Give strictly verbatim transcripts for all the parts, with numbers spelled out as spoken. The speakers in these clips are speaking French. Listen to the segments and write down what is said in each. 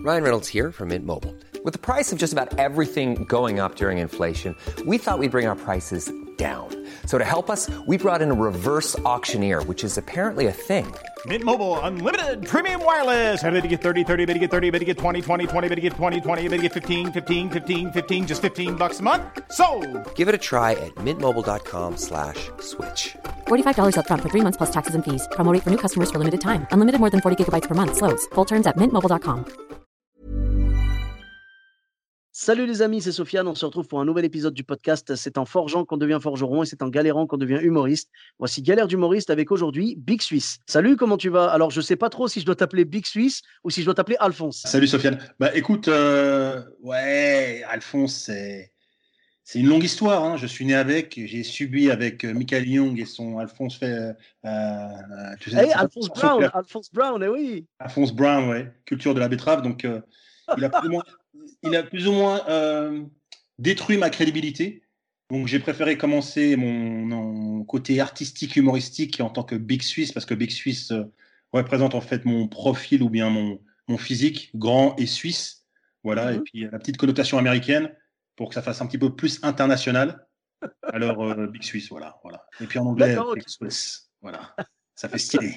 Ryan Reynolds here from Mint Mobile. With the price of just about everything going up during inflation, we thought we'd bring our prices down. So to help us, we brought in a reverse auctioneer, which is apparently a thing. Mint Mobile Unlimited Premium Wireless. How to get thirty, thirty, how to get thirty, how to get twenty, twenty, twenty, how to get twenty, twenty, how to get fifteen, fifteen, fifteen, fifteen, just fifteen bucks a month? Sold! Give it a try at mintmobile.com slash switch. forty-five dollars up front for three months plus taxes and fees. Promo rate for new customers for limited time. Unlimited more than forty gigabytes per month. Slows full terms at mint mobile dot com. Salut les amis, c'est Sofiane. On se retrouve pour un nouvel épisode du podcast. C'est en forgeant qu'on devient forgeron et c'est en galérant qu'on devient humoriste. Voici Galère d'humoriste avec aujourd'hui Big Suisse. Salut, comment tu vas? Alors, je sais pas trop si je dois t'appeler Big Suisse ou si je dois t'appeler Alphonse. Salut Sofiane. Bah écoute, euh, ouais, Alphonse, c'est, c'est une longue histoire. Hein. Je suis né avec, j'ai subi avec euh, Michael Young et son Alphonse fait. Euh, euh, tu sais, hey, Alphonse Brown, son... Alphonse Brown, eh oui. Alphonse Brown, ouais, culture de la betterave. Donc, euh, il a plus ou moins. Il a plus ou moins euh, détruit ma crédibilité. Donc, j'ai préféré commencer mon, mon côté artistique, humoristique en tant que Big Suisse, parce que Big Suisse euh, représente en fait mon profil ou bien mon, mon physique, grand et suisse. Voilà. Mm-hmm. Et puis, la petite connotation américaine pour que ça fasse un petit peu plus international. Alors, euh, Big Suisse, voilà, voilà. Et puis en anglais, Big okay. Swiss. Voilà. Ça fait stylé.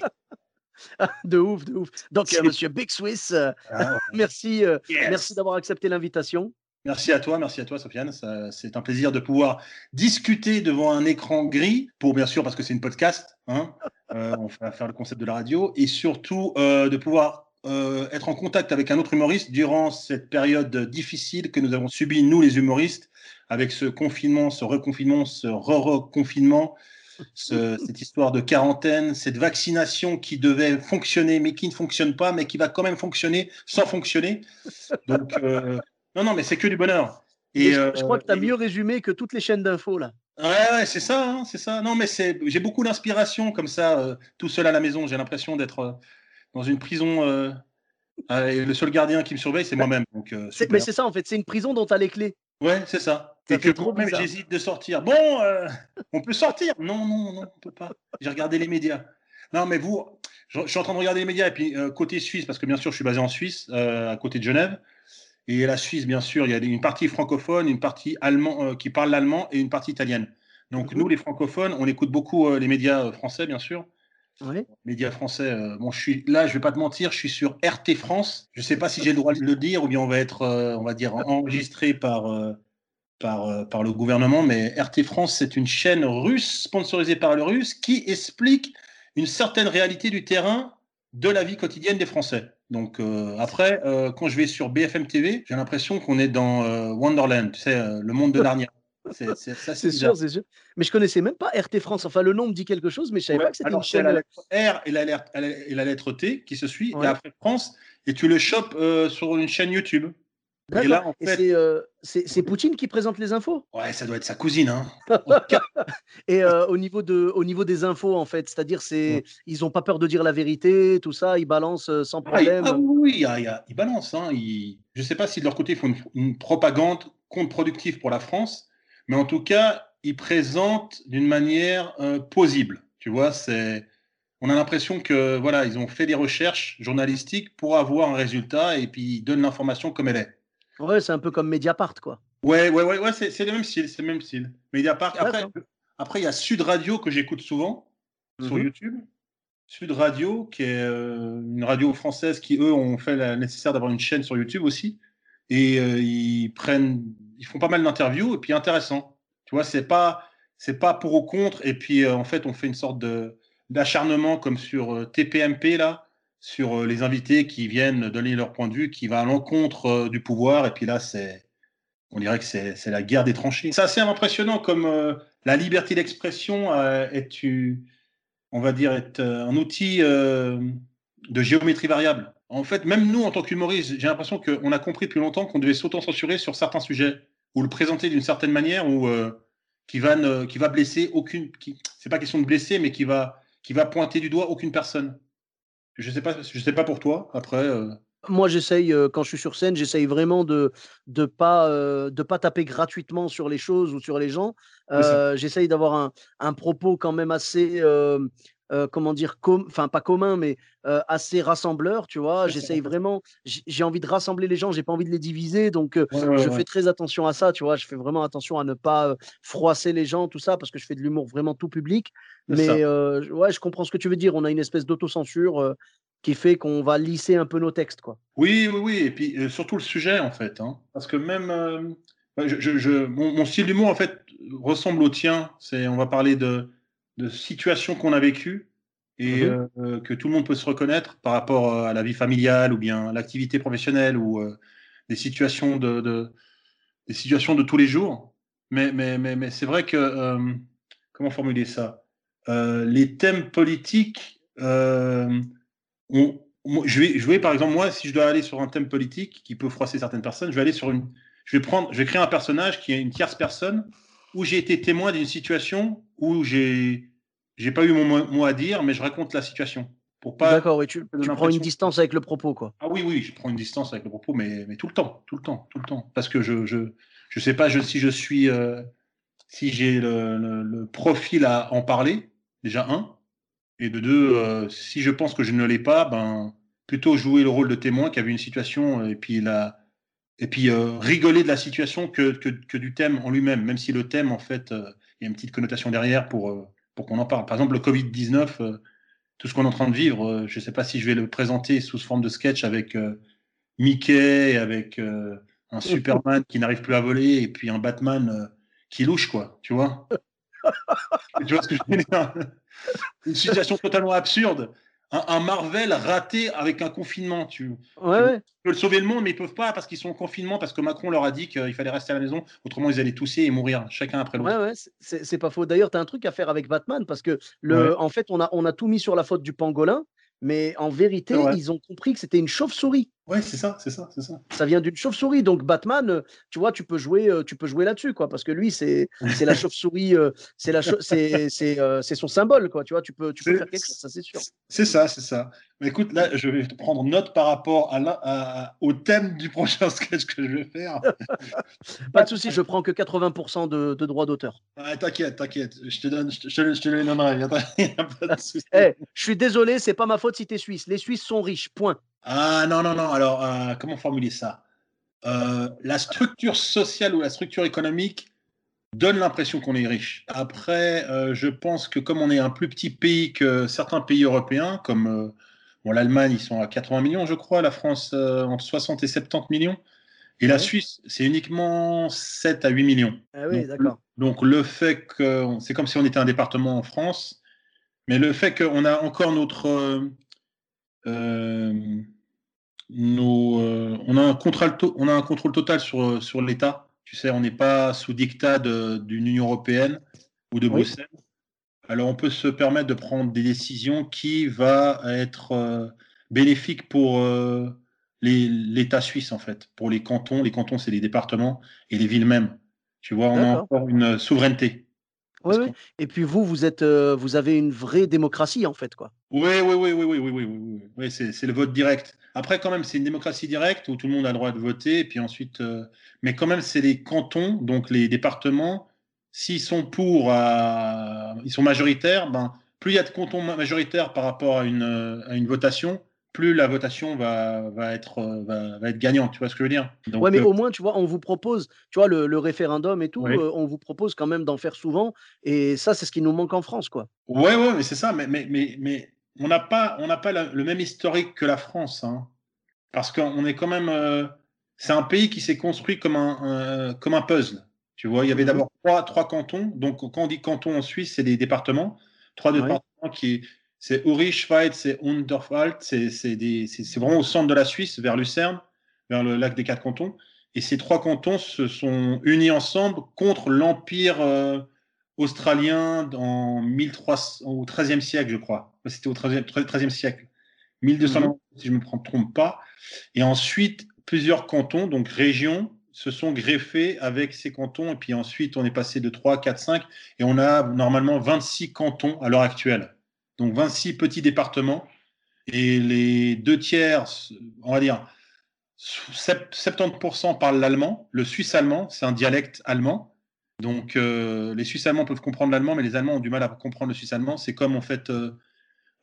De ouf, de ouf. Donc, euh, monsieur Big Swiss, euh, ah, ouais. merci, euh, yes. merci d'avoir accepté l'invitation. Merci à toi, merci à toi, Sofiane. Ça, c'est un plaisir de pouvoir discuter devant un écran gris, pour bien sûr, parce que c'est une podcast, hein, euh, on va faire le concept de la radio, et surtout euh, de pouvoir euh, être en contact avec un autre humoriste durant cette période difficile que nous avons subie, nous les humoristes, avec ce confinement, ce reconfinement, ce re-reconfinement. Ce, cette histoire de quarantaine, cette vaccination qui devait fonctionner mais qui ne fonctionne pas, mais qui va quand même fonctionner sans fonctionner. Donc, euh, non, non, mais c'est que du bonheur. Et, et je, euh, je crois que tu as et... mieux résumé que toutes les chaînes d'infos, là. Ouais, ouais, c'est ça, hein, c'est ça. Non, mais c'est, j'ai beaucoup d'inspiration comme ça, euh, tout seul à la maison. J'ai l'impression d'être euh, dans une prison. Euh, euh, et le seul gardien qui me surveille, c'est moi-même. Donc, euh, c'est, mais c'est ça, en fait. C'est une prison dont tu as les clés. Ouais, c'est ça. Ça et que trop même j'hésite de sortir. Bon, euh, on peut sortir. Non, non, non, on peut pas. J'ai regardé les médias. Non, mais vous, je, je suis en train de regarder les médias. Et puis, euh, côté Suisse, parce que bien sûr, je suis basé en Suisse, euh, à côté de Genève. Et la Suisse, bien sûr, il y a une partie francophone, une partie allemand, euh, qui parle l'allemand et une partie italienne. Donc, mm-hmm. nous, les francophones, on écoute beaucoup euh, les médias français, bien sûr. Oui. Médias français. Euh, bon, je suis là, je vais pas te mentir, je suis sur R T France. Je sais pas si j'ai le droit de le dire ou bien on va être, euh, on va dire, enregistré par. Euh, Par, euh, par le gouvernement, mais R T France, c'est une chaîne russe sponsorisée par le russe qui explique une certaine réalité du terrain de la vie quotidienne des Français. Donc euh, après, euh, quand je vais sur B F M T V, j'ai l'impression qu'on est dans euh, Wonderland, tu sais, euh, le monde de Narnia. C'est, c'est, ça, c'est, c'est sûr, c'est sûr. Mais je connaissais même pas R T France. Enfin, le nom me dit quelque chose, mais je savais ouais, pas que c'était alors, une chaîne. La lettre R et la, lettre, et la lettre T qui se suit, ouais. Et après France, et tu le chopes euh, sur une chaîne YouTube. D'accord. Et, là, en fait... et c'est, euh, c'est, c'est Poutine qui présente les infos? Ouais, ça doit être sa cousine. Hein. Et euh, au, niveau de, au niveau des infos, en fait, c'est-à-dire c'est, ouais. Ils n'ont pas peur de dire la vérité, tout ça, ils balancent euh, sans problème. Ah, il, ah oui, il, il, il balance. Hein, il... Je ne sais pas si de leur côté, ils font une, une propagande contre-productive pour la France, mais en tout cas, ils présentent d'une manière euh, plausible. Tu vois, c'est... On a l'impression que voilà, ils ont fait des recherches journalistiques pour avoir un résultat et puis ils donnent l'information comme elle est. Ouais, c'est un peu comme Mediapart, quoi. Ouais, ouais, ouais, ouais c'est, c'est le même style, c'est le même style. Mediapart. Après, après, il y a Sud Radio que j'écoute souvent mm-hmm. sur YouTube. Sud Radio, qui est euh, une radio française qui, eux, ont fait le nécessaire d'avoir une chaîne sur YouTube aussi. Et euh, ils prennent, ils font pas mal d'interviews et puis intéressant. Tu vois, c'est pas, c'est pas pour ou contre. Et puis, euh, en fait, on fait une sorte de, d'acharnement comme sur euh, T P M P, là. Sur les invités qui viennent donner leur point de vue, qui va à l'encontre euh, du pouvoir. Et puis là, c'est, on dirait que c'est, c'est la guerre des tranchées. C'est assez impressionnant comme euh, la liberté d'expression euh, est, une, on va dire, est euh, un outil euh, de géométrie variable. En fait, même nous, en tant qu'humoristes, j'ai l'impression qu'on a compris depuis longtemps qu'on devait s'auto-censurer sur certains sujets ou le présenter d'une certaine manière ou euh, qui va ne, qui va blesser aucune. Qui, c'est pas question de blesser, mais qui va, qui va pointer du doigt aucune personne. Je sais pas, je sais pas pour toi. Après, euh... moi, j'essaye euh, quand je suis sur scène, j'essaye vraiment de de pas euh, de pas taper gratuitement sur les choses ou sur les gens. Euh, j'essaye d'avoir un, un propos quand même assez euh, euh, comment dire, com- enfin pas commun, mais euh, assez rassembleur, tu vois. J'essaye vraiment, j- j'ai envie de rassembler les gens, j'ai pas envie de les diviser, donc euh, Ouais, ouais, je ouais. fais très attention à ça, tu vois. Je fais vraiment attention à ne pas euh, froisser les gens, tout ça, parce que je fais de l'humour vraiment tout public. C'est ça. Mais euh, ouais, je comprends ce que tu veux dire. On a une espèce d'autocensure euh, qui fait qu'on va lisser un peu nos textes, quoi. Oui, oui, oui. Et puis euh, surtout le sujet, en fait. Hein. Parce que même. euh, ouais, je, je- je- mon, mon style d'humour, en fait, ressemble au tien. C'est, on va parler de, de situations qu'on a vécues et Mhm. euh, euh, que tout le monde peut se reconnaître par rapport euh, à la vie familiale ou bien à l'activité professionnelle ou euh, des situations de, de- des situations de tous les jours. Mais, mais, mais, mais c'est vrai que. euh, comment formuler ça? Euh, les thèmes politiques. euh, on- moi, je vais, je vais, par exemple, moi, si je dois aller sur un thème politique qui peut froisser certaines personnes, je vais aller sur une. Je vais prendre, je vais créer un personnage qui est une tierce personne où j'ai été témoin d'une situation où j'ai, j'ai pas eu mon mot mot à dire, mais je raconte la situation pour pas D'accord, oui, tu, donner tu prends une l'impression. distance avec le propos, quoi. Ah oui, oui, je prends une distance avec le propos, mais, mais tout le temps, tout le temps, tout le temps, parce que je, je, je sais pas je, si je suis, euh, si j'ai le, le, le profil à en parler, déjà un. Et de deux, euh, si je pense que je ne l'ai pas, ben, plutôt jouer le rôle de témoin qui a vu une situation et puis, la, et puis euh, rigoler de la situation que, que, que du thème en lui-même, même si le thème, en fait, euh, il y a une petite connotation derrière pour, euh, pour qu'on en parle. Par exemple, le covid dix-neuf, euh, tout ce qu'on est en train de vivre, euh, je ne sais pas si je vais le présenter sous forme de sketch avec euh, Mickey, avec euh, un Superman qui n'arrive plus à voler et puis un Batman euh, qui louche, quoi, tu vois. Tu vois ce que je veux dire? Une situation totalement absurde. Un, un Marvel raté avec un confinement. Tu, Ouais, tu ouais. veux sauver le monde, mais ils peuvent pas parce qu'ils sont en confinement, parce que Macron leur a dit qu'il fallait rester à la maison, autrement ils allaient tousser et mourir, chacun après Ouais, l'autre. ouais, c'est c'est- c'est pas faux. D'ailleurs, tu as un truc à faire avec Batman parce que, Ouais, le, en fait, on a, on a tout mis sur la faute du pangolin, mais en c'est vérité, vrai. ils ont compris que c'était une chauve-souris. Ouais, c'est ça, c'est ça, c'est ça. Ça vient d'une chauve-souris. Donc, Batman, euh, tu vois, tu peux jouer, euh, tu peux jouer là-dessus, quoi, parce que lui, c'est c'est la chauve-souris, euh, c'est la chau- c'est c'est, euh, c'est son symbole, quoi. Tu vois, tu peux, tu peux C'est faire quelque chose, ça, c'est sûr. c'est ça, c'est ça. Mais écoute, là, je vais te prendre note par rapport à la- à- au thème du prochain sketch que je vais faire. Pas de Bat- souci, je prends que quatre-vingts pour cent de, de droits d'auteur. Ah, t'inquiète, t'inquiète, je te donne, je te, je te- je te les donnerai, il n'y a, pas y a pas de souci. Eh, je suis désolé, c'est pas ma faute si tu es suisse. Les Suisses sont riches, point. Ah non, non, non, alors, euh, comment formuler ça? Euh, la structure sociale ou la structure économique donne l'impression qu'on est riche. Après, euh, je pense que comme on est un plus petit pays que certains pays européens, comme euh, bon, l'Allemagne, ils sont à quatre-vingts millions, je crois, la France euh, entre soixante et soixante-dix millions, et la Ouais. Suisse, c'est uniquement sept à huit millions. Ah oui, Donc, le- d'accord. donc le fait que c'est comme si on était un département en France, mais le fait qu'on a encore notre euh, euh, nos, euh, on a un contrôle, to- on a un contrôle total sur, sur l'État. Tu sais, on n'est pas sous dictat de- d'une Union européenne ou de Oui. Bruxelles. Alors, on peut se permettre de prendre des décisions qui va être euh, bénéfique pour euh, les- l'État suisse, en fait, pour les cantons. Les cantons, c'est les départements et les villes mêmes. Tu vois, on a D'accord. encore une souveraineté. Oui, Parce oui. qu'on Et puis vous, vous êtes, euh, vous avez une vraie démocratie, en fait, quoi. Oui, oui, oui, oui, oui, oui, oui, oui, oui, oui, c'est, c'est le vote direct. Après, quand même, c'est une démocratie directe où tout le monde a le droit de voter, et puis ensuite, euh, mais quand même, c'est les cantons, donc les départements, s'ils sont pour, euh, ils sont majoritaires, ben, plus il y a de cantons ma- majoritaires par rapport à une, euh, à une votation, plus la votation va, va être, euh, va, va être gagnante, tu vois ce que je veux dire? Ouais, Donc, mais euh, au moins, tu vois, on vous propose, tu vois, le, le référendum et tout, oui. euh, on vous propose quand même d'en faire souvent. Et ça, c'est ce qui nous manque en France, quoi. Ouais, ouais, mais c'est ça, mais, mais, mais, mais on n'a pas, on n'a pas la- le même historique que la France, hein. Parce qu'on est quand même. Euh, c'est un pays qui s'est construit comme un, un- comme un puzzle. Tu vois, il y avait Mhm. d'abord trois, trois cantons. Donc, quand on dit canton en Suisse, c'est des départements. Trois Oui. départements qui. C'est Uri, Schweitz et Unterwald. C'est c'est des- c'est- c'est vraiment au centre de la Suisse, vers Lucerne, vers le lac des Quatre Cantons. Et ces trois cantons se sont unis ensemble contre l'Empire euh, australien en mille trois cents, au treizième siècle, je crois. C'était au treizième, treizième siècle. Mhm. mille deux cents, si je ne me trompe pas. Et ensuite, plusieurs cantons, donc régions, se sont greffés avec ces cantons. Et puis ensuite, on est passé de trois, quatre, cinq. Et on a normalement vingt-six cantons à l'heure actuelle. Donc vingt-six petits départements. Et les deux tiers, on va dire, soixante-dix pour cent parlent l'allemand. Le suisse-allemand, c'est un dialecte allemand. Donc euh, les Suisses allemands peuvent comprendre l'allemand, mais les Allemands ont du mal à comprendre le suisse allemand. C'est comme en fait euh,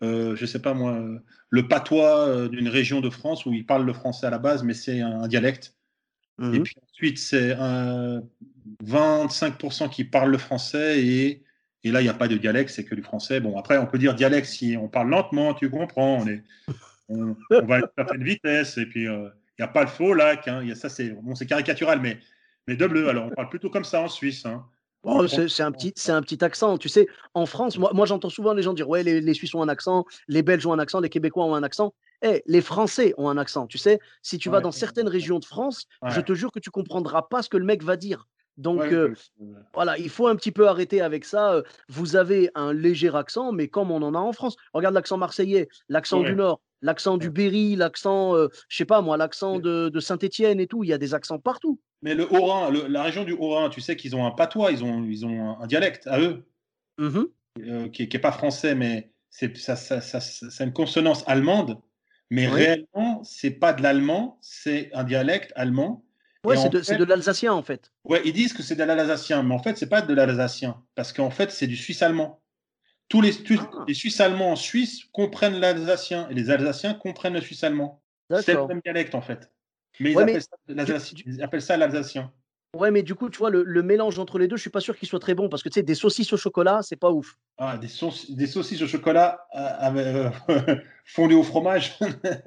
euh, je sais pas moi, euh, le patois euh, d'une région de France où ils parlent le français à la base, mais c'est un, un dialecte. Mmh. Et puis ensuite, c'est un vingt-cinq pour cent qui parlent le français et, et là, il n'y a pas de dialecte, c'est que du français. Bon, après, on peut dire dialecte si on parle lentement, tu comprends, on, est, on, on va à une certaine vitesse et puis il euh, n'y a pas le faux lac. Hein, y a, ça, c'est, bon, c'est caricatural, mais, mais de bleu. Alors, on parle plutôt comme ça en Suisse. Hein. Oh, c'est, c'est, un petit, c'est un petit accent. Tu sais, en France, moi, moi j'entends souvent les gens dire ouais, les, les Suisses ont un accent, les Belges ont un accent, les Québécois ont un accent. Hey, les Français ont un accent. Tu sais, si tu ouais, vas dans certaines régions de France, ouais. je te jure que tu comprendras pas ce que le mec va dire. Donc, ouais, euh, ouais. voilà, il faut un petit peu arrêter avec ça. Vous avez un léger accent, mais comme on en a en France. Regarde l'accent marseillais, l'accent ouais. du Nord, l'accent du Berry, l'accent, euh, je sais pas moi, l'accent de, de Saint-Étienne et tout. Il y a des accents partout. Mais le Haut-Rhin, le, la région du Haut-Rhin, tu sais qu'ils ont un patois, ils ont, ils ont un dialecte à eux, mm-hmm. euh, qui n'est pas français, mais c'est, ça, ça, ça, c'est une consonance allemande. Mais oui. réellement, c'est pas de l'allemand, c'est un dialecte allemand. Ouais, c'est de, fait, c'est de l'alsacien en fait. Ouais, ils disent que c'est de l'alsacien, mais en fait, c'est pas de l'alsacien, parce qu'en fait, c'est du suisse allemand. Tous les, tous, ah. les Suisses allemands en Suisse comprennent l'alsacien, et les Alsaciens comprennent le suisse allemand. C'est le même dialecte en fait. Mais ils, ouais, appellent, mais ça, du, ils appellent ça l'alsacien. Ouais, mais du coup, tu vois, le, le mélange entre les deux, je suis pas sûr qu'il soit très bon, parce que tu sais, des saucisses au chocolat, c'est pas ouf. Ah, des, sauc- des saucisses au chocolat euh, euh, fondues au fromage.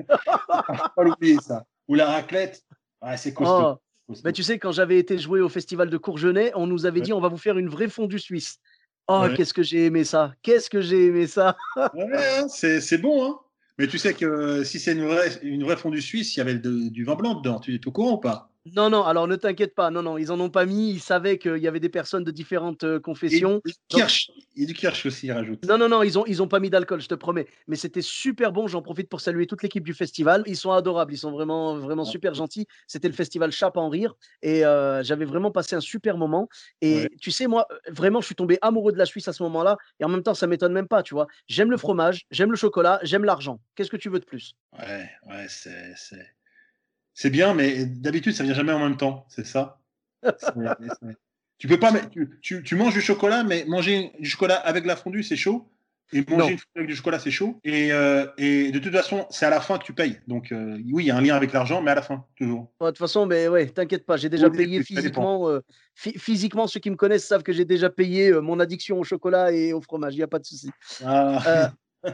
Pas l'oublier ça. Ou la raclette. Ah, c'est costaud. Oh. Mais tu sais, quand j'avais été jouer au festival de Courgenay, on nous avait ouais. dit on va vous faire une vraie fondue suisse. Oh, ouais. qu'est-ce que j'ai aimé ça. Qu'est-ce que j'ai aimé ça. Ouais, c'est, c'est bon, hein. Mais tu sais que si c'est une vraie, une vraie fondue suisse, il y avait de, du vin blanc dedans. Tu es au courant ou pas? Non, non, alors ne t'inquiète pas. Non, non, ils en ont pas mis. Ils savaient qu'il y avait des personnes de différentes euh, confessions. Et, et, kirsch. Donc... et du kirsch aussi, ils rajoutent. Non, non, non, ils ont, ils ont pas mis d'alcool, je te promets. Mais c'était super bon. J'en profite pour saluer toute l'équipe du festival. Ils sont adorables. Ils sont vraiment, vraiment ouais. super gentils. C'était le festival Chape en rire. Et euh, j'avais vraiment passé un super moment. Et ouais. tu sais, moi, vraiment, je suis tombé amoureux de la Suisse à ce moment-là. Et en même temps, ça m'étonne même pas, tu vois. J'aime le fromage, j'aime le chocolat, j'aime l'argent. Qu'est-ce que tu veux de plus? Ouais, ouais, c'est... c'est... C'est bien, mais d'habitude, ça vient jamais en même temps, c'est ça. c'est, c'est... Tu peux pas, tu, tu, tu manges du chocolat, mais manger du chocolat avec la fondue, c'est chaud. Et manger non. une fondue avec du chocolat, c'est chaud. Et, euh, et de toute façon, c'est à la fin que tu payes. Donc, euh, oui, il y a un lien avec l'argent, mais à la fin, toujours. De toute façon, mais ouais, t'inquiète pas, j'ai déjà oui, payé physiquement. Euh, f- physiquement, ceux qui me connaissent savent que j'ai déjà payé euh, mon addiction au chocolat et au fromage. Il n'y a pas de souci. Ah. Euh,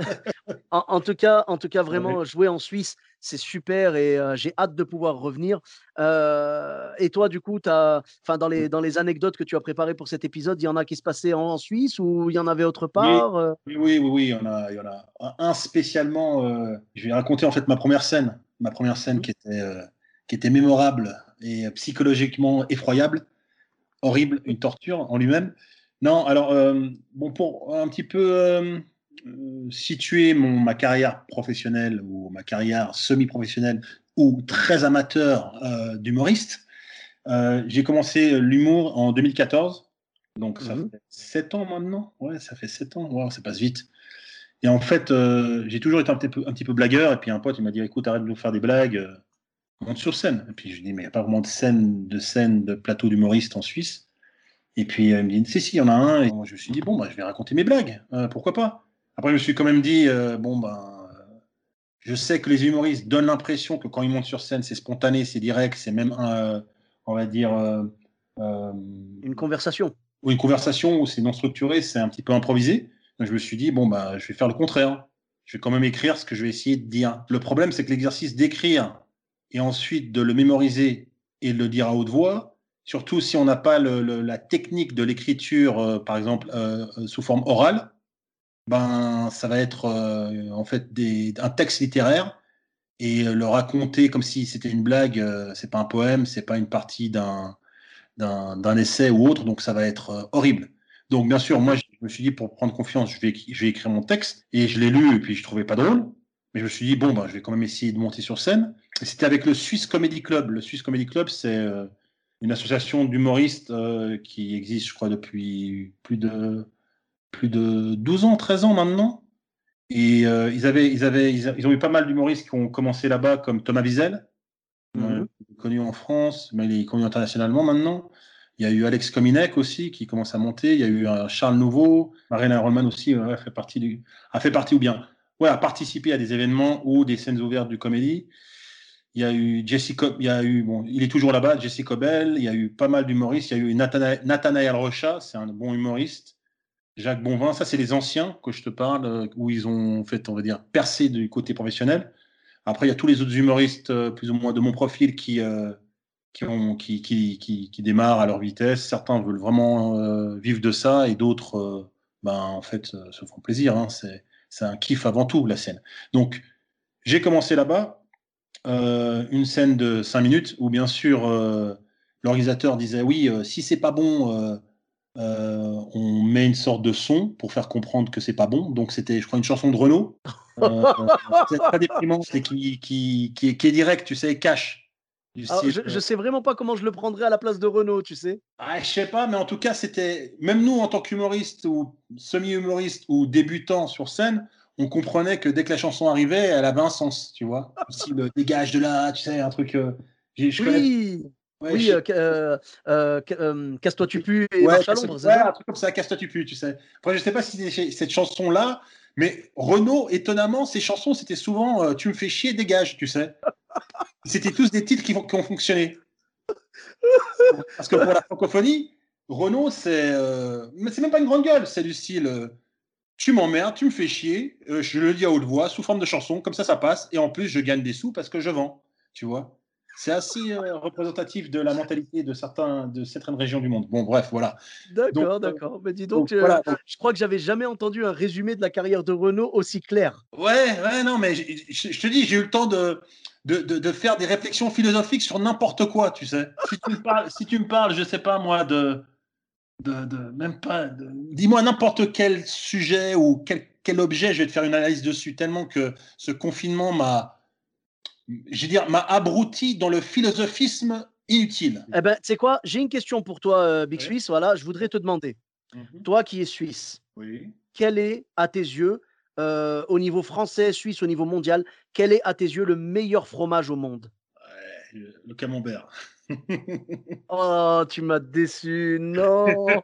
en, en tout cas, en tout cas, vraiment ouais. jouer en Suisse, c'est super et euh, j'ai hâte de pouvoir revenir. Euh, et toi, du coup, t'as, enfin, dans les dans les anecdotes que tu as préparées pour cet épisode, il y en a qui se passaient en, en Suisse ou il y en avait autre part? Oui, oui, oui, oui, oui, il y en a, il y en a un spécialement. Euh, je vais raconter en fait ma première scène, ma première scène mmh. qui était euh, qui était mémorable et psychologiquement effroyable, horrible, une torture en lui-même. Non, alors euh, bon, pour un petit peu. Euh, Euh, situer mon, ma carrière professionnelle ou ma carrière semi-professionnelle ou très amateur euh, d'humoriste, euh, j'ai commencé l'humour en deux mille quatorze, donc ça mmh. fait sept ans maintenant. Ouais, ça fait sept ans, wow, ça passe vite. Et en fait, euh, j'ai toujours été un petit, peu, un petit peu blagueur, et puis un pote il m'a dit écoute, arrête de nous faire des blagues, euh, monte sur scène. Et puis je lui dis mais il n'y a pas vraiment de scène, de scène de plateau d'humoriste en Suisse. Et puis euh, il me dit si, si, il y en a un. Et moi, je me suis dit bon, bah, je vais raconter mes blagues, euh, pourquoi pas. Après, je me suis quand même dit, euh, bon, ben, euh, je sais que les humoristes donnent l'impression que quand ils montent sur scène, c'est spontané, c'est direct, c'est même, euh, on va dire... Euh, euh, une conversation. Ou une conversation où c'est non structuré, c'est un petit peu improvisé. Donc, je me suis dit, bon, ben, je vais faire le contraire. Je vais quand même écrire ce que je vais essayer de dire. Le problème, c'est que l'exercice d'écrire et ensuite de le mémoriser et de le dire à haute voix, surtout si on n'a pas le, le, la technique de l'écriture, euh, par exemple, euh, sous forme orale, ben, ça va être euh, en fait des, un texte littéraire et le raconter comme si c'était une blague, euh, c'est pas un poème, c'est pas une partie d'un, d'un, d'un essai ou autre, donc ça va être euh, horrible. Donc bien sûr, moi je me suis dit pour prendre confiance, je vais, je vais écrire mon texte et je l'ai lu et puis je trouvais pas drôle, mais je me suis dit bon ben je vais quand même essayer de monter sur scène. Et c'était avec le Swiss Comedy Club. Le Swiss Comedy Club, c'est euh, une association d'humoristes euh, qui existe, je crois, depuis plus de plus de douze ans, treize ans maintenant. Et euh, ils, avaient, ils, avaient, ils, a, ils ont eu pas mal d'humoristes qui ont commencé là-bas, comme Thomas Wiesel, mm-hmm. euh, connu en France, mais il est connu internationalement maintenant. Il y a eu Alex Kominek aussi, qui commence à monter. Il y a eu un Charles Nouveau. Marina Rollman aussi euh, fait partie du, a fait partie ou bien. ouais, à participer à des événements ou des scènes ouvertes du comédie. Il y a eu Jesse Co- il y a eu, bon, il est toujours là-bas, Jesse Cobel. Il y a eu pas mal d'humoristes. Il y a eu Nathana- Nathanaël Rocha, c'est un bon humoriste. Jacques Bonvin, ça c'est les anciens que je te parle, euh, où ils ont fait, on va dire, percer du côté professionnel. Après, il y a tous les autres humoristes, euh, plus ou moins de mon profil, qui, euh, qui, ont, qui, qui, qui, qui démarrent à leur vitesse. Certains veulent vraiment euh, vivre de ça et d'autres, euh, ben, en fait, euh, se font plaisir. Hein. C'est, c'est un kiff avant tout, la scène. Donc, j'ai commencé là-bas. Euh, une scène de cinq minutes où bien sûr euh, l'organisateur disait oui, euh, si c'est pas bon, euh, euh, on met une sorte de son pour faire comprendre que c'est pas bon. Donc c'était, je crois, une chanson de Renaud. Euh, c'est très déprimant, c'est qui, qui, qui, est, qui est direct, tu sais, cash. Du Alors, style, je, euh, je sais vraiment pas comment je le prendrais à la place de Renaud, tu sais. ah, je sais pas, mais en tout cas, c'était même nous en tant qu'humoristes ou semi-humoristes ou débutants sur scène, on comprenait que dès que la chanson arrivait, elle avait un sens, tu vois. Si le dégage de là, tu sais, un truc. Euh, j'ai- je connais. Oui, Ouais, oui, je- euh, ca- euh, euh, ca- euh, Casse-toi tu pues et ouais, marche à casse- l'ombre, c'est ouais, ça? un truc comme ça, casse-toi tu pues, tu sais. Après, je sais pas si c'est cette chanson-là, mais Renaud, étonnamment, ses chansons, c'était souvent euh, tu me fais chier, dégage, tu sais. C'était tous des titres qui, vont- qui ont fonctionné. Parce que pour la francophonie, Renaud, c'est euh, mais c'est même pas une grande gueule, c'est du style euh, tu m'emmerdes, tu me fais chier, euh, je le dis à haute voix, sous forme de chanson, comme ça ça passe, et en plus je gagne des sous parce que je vends, tu vois. C'est assez euh, représentatif de la mentalité de certains, de certaines régions du monde. Bon, bref, voilà. Donc, D'accord, euh, d'accord. Mais dis donc donc, euh, voilà. Donc, je crois que j'avais jamais entendu un résumé de la carrière de Renaud aussi clair. ouais, ouais, non, mais je, je- je te dis, j'ai eu le temps de, de, de, de faire des réflexions philosophiques sur n'importe quoi, tu sais. Si tu me parles, si tu me parles, je sais pas moi, de, de, de même pas, de- dis-moi n'importe quel sujet ou quel, quel objet, je vais te faire une analyse dessus, tellement que ce confinement m'a, je veux dire, m'a abruti dans le philosophisme inutile. Eh ben, tu sais quoi? J'ai une question pour toi, euh, Big Ouais. Suisse. Voilà, je voudrais te demander, Mhm. toi qui es suisse, Oui. quel est, à tes yeux, euh, au niveau français, suisse, au niveau mondial, quel est, à tes yeux, le meilleur fromage au monde? Ouais, le, le camembert. Oh, tu m'as déçu. Non.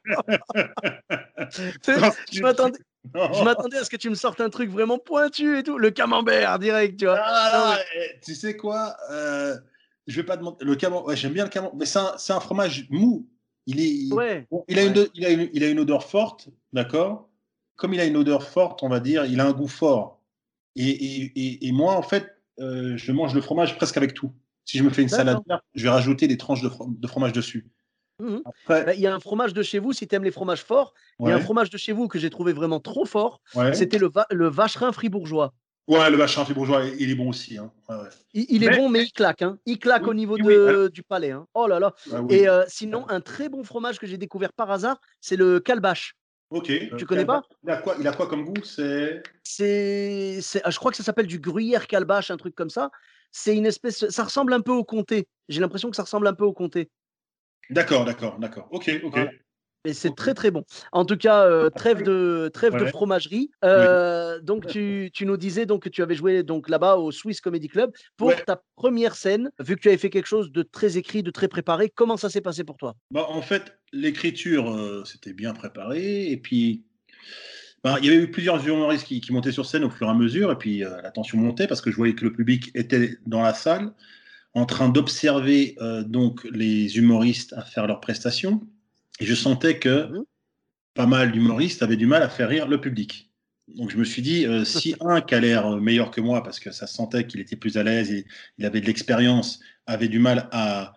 Tu sais, Non, je tu- tu- m'attendais, je non. m'attendais à ce que tu me sortes un truc vraiment pointu et tout. Le camembert, direct, tu vois. Non, Ah, mais là, eh, tu sais quoi, euh, je vais pas demander. Le camembert, ouais, j'aime bien le camembert, mais c'est un, c'est un fromage mou. Il est, il, ouais, bon, il a ouais. une, il a une, il a une odeur forte, d'accord. Comme il a une odeur forte, on va dire, il a un goût fort. Et, et, et, et moi, en fait, euh, je mange le fromage presque avec tout. Si je me fais une salade D'accord. verte, je vais rajouter des tranches de, fro- de fromage dessus. Mhm. Ben, Après, il y a un fromage de chez vous, si tu aimes les fromages forts, il y a un ouais, fromage de chez vous que j'ai trouvé vraiment trop fort. ouais, C'était le, va- le vacherin fribourgeois. ouais, le vacherin fribourgeois, il il est bon aussi, hein. Ouais, ouais. Il, il est Mais bon, mais il claque. Hein. Il claque oui, au niveau oui, oui, alors, de, du palais. Hein. Oh là là. ah Et oui. euh, sinon, un très bon fromage que j'ai découvert par hasard, c'est le calebache. Ok. Tu Euh, connais pas? il a quoi, il a quoi comme goût? C'est. C'est, c'est, ah, je crois que ça s'appelle du gruyère calebache, un truc comme ça. C'est une espèce, ça ressemble un peu au comté. J'ai l'impression que ça ressemble un peu au comté. D'accord, d'accord, d'accord. Ok, ok. Voilà. Et c'est Ok. très très bon. En tout cas, euh, trêve de trêve de Ouais, fromagerie. oui. Euh, donc tu, tu nous disais donc que tu avais joué donc là-bas au Swiss Comedy Club pour Ouais. ta première scène. Vu que tu avais fait quelque chose de très écrit, de très préparé, comment ça s'est passé pour toi? Bah, en fait, l'écriture, euh, c'était bien préparé. Et puis, bah, il y avait eu plusieurs humoristes qui, qui montaient sur scène au fur et à mesure. Et puis, euh, la tension montait parce que je voyais que le public était dans la salle en train d'observer euh, donc les humoristes à faire leurs prestations. Et je sentais que Mhm. pas mal d'humoristes avaient du mal à faire rire le public. Donc je me suis dit, euh, si un qui a l'air meilleur que moi, parce que ça sentait qu'il était plus à l'aise, et il avait de l'expérience, avait du mal à,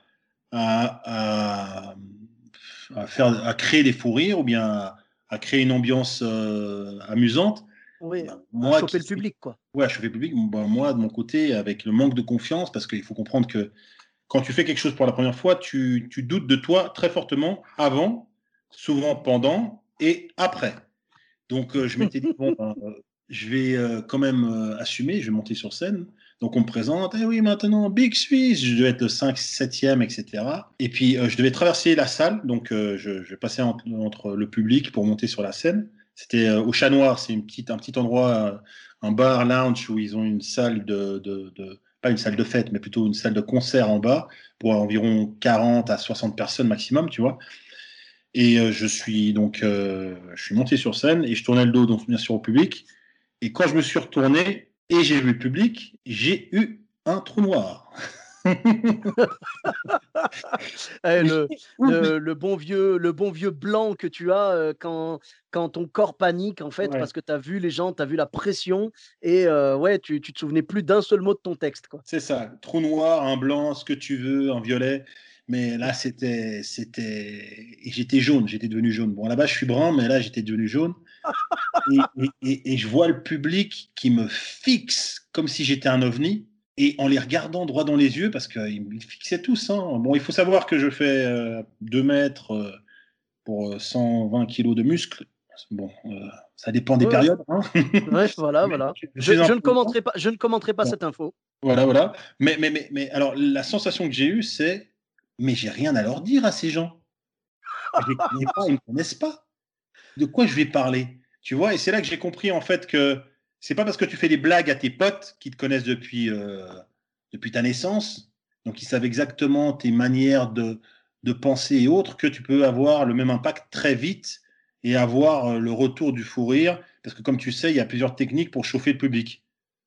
à, à, à faire, à créer des fous rires ou bien à, à créer une ambiance euh, amusante, Oui, ben, à moi choper qui le suis, public, quoi. ouais, je fais public, ben, moi de mon côté, avec le manque de confiance, parce qu'il faut comprendre que quand tu fais quelque chose pour la première fois, tu, tu doutes de toi très fortement avant, souvent pendant et après. Donc, euh, je m'étais dit, bon, ben, euh, je vais euh, quand même euh, assumer, je vais monter sur scène. Donc, on me présente, eh oui, maintenant, Big Suisse, je devais être le cinq, septième, et cetera. Et puis, euh, je devais traverser la salle, donc euh, je, je passais entre, entre le public pour monter sur la scène. C'était euh, au Chat Noir, c'est une petite, un petit endroit, euh, un bar lounge où ils ont une salle de, de, de, pas une salle de fête, mais plutôt une salle de concert en bas pour environ quarante à soixante personnes maximum, tu vois. Et euh, je suis donc, euh, je suis monté sur scène et je tournais le dos donc bien sûr au public. Et quand je me suis retourné et j'ai vu le public, j'ai eu un trou noir. Eh, le, le, le bon vieux, le bon vieux blanc que tu as euh, quand, quand ton corps panique, en fait, Ouais. parce que tu as vu les gens, tu as vu la pression et euh, ouais, tu, tu te souvenais plus d'un seul mot de ton texte, quoi. C'est ça, trou noir, un blanc, ce que tu veux, un violet. Mais là, c'était, c'était, et j'étais jaune, j'étais devenu jaune. Bon, là-bas, je suis brun, mais là, j'étais devenu jaune. Et, et, et, et je vois le public qui me fixe comme si j'étais un ovni. Et en les regardant droit dans les yeux, parce qu'ils me fixaient tous. Hein. Bon, il faut savoir que je fais euh, deux mètres euh, pour cent vingt kilos de muscles. Bon, euh, ça dépend des Ouais, périodes. Hein. ouais, voilà, voilà. Je, Je, je je ne commenterai pas, je ne commenterai pas bon. cette info. Voilà, voilà. Mais, mais, mais, mais alors, la sensation que j'ai eue, c'est mais j'ai rien à leur dire à ces gens. Je les connais pas, ils ne me connaissent pas. De quoi je vais parler? Tu vois, et c'est là que j'ai compris en fait que c'est pas parce que tu fais des blagues à tes potes qui te connaissent depuis, euh, depuis ta naissance, donc ils savent exactement tes manières de, de penser et autres, que tu peux avoir le même impact très vite et avoir le retour du fou rire. Parce que comme tu sais, il y a plusieurs techniques pour chauffer le public.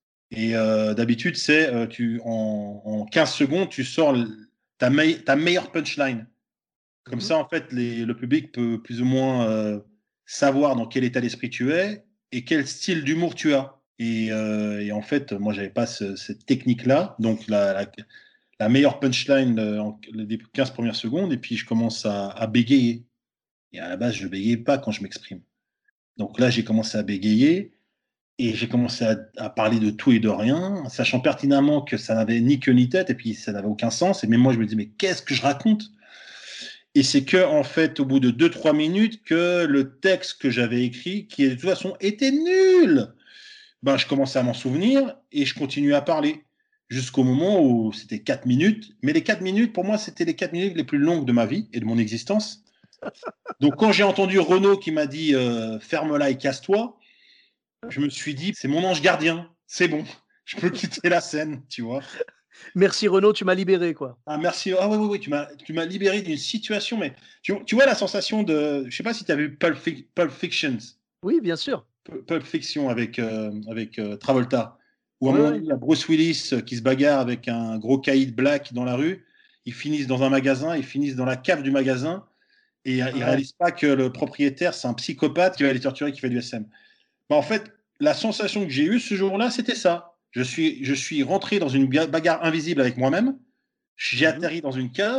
Et euh, d'habitude, c'est euh, tu en, en quinze secondes, tu sors ta, me ta meilleure punchline. Comme mm-hmm. ça, en fait, les, le public peut plus ou moins euh, savoir dans quel état d'esprit tu es et quel style d'humour tu as. Et, euh, et en fait, moi, j'avais pas ce, cette technique-là. Donc, la, la, la meilleure punchline euh, en les quinze premières secondes, et puis je commence à, à bégayer. Et à la base, je bégayais pas quand je m'exprime. Donc là, j'ai commencé à bégayer. Et j'ai commencé à, à parler de tout et de rien, sachant pertinemment que ça n'avait ni queue ni tête, et puis ça n'avait aucun sens. Et même moi, je me dis, mais qu'est-ce que je raconte? Et c'est que, en fait, au bout de deux trois minutes, que le texte que j'avais écrit, qui de toute façon était nul, ben, je commençais à m'en souvenir et je continuais à parler jusqu'au moment où c'était quatre minutes. Mais les quatre minutes, pour moi, c'était les quatre minutes les plus longues de ma vie et de mon existence. Donc, quand j'ai entendu Renaud qui m'a dit euh, ferme-la et casse-toi, je me suis dit, c'est mon ange gardien, c'est bon, je peux quitter la scène, tu vois. Merci Renaud, tu m'as libéré, quoi. Ah, merci, ah oui, oui, oui, tu m'as, tu m'as libéré d'une situation, mais tu, tu vois la sensation de, je sais pas si tu as vu Pulp, Pulp Fiction. Oui, bien sûr. Pulp Fiction avec, euh, avec euh, Travolta, où à un ouais, moment ouais. il y a Bruce Willis qui se bagarre avec un gros caïd black dans la rue, ils finissent dans un magasin, ils finissent dans la cave du magasin, et ouais. Ils ne réalisent pas que le propriétaire, c'est un psychopathe qui va les torturer, qui fait du S M. Bah, en fait, la sensation que j'ai eue ce jour-là, c'était ça. Je suis, je suis rentré dans une bagarre invisible avec moi-même. J'ai atterri dans une cave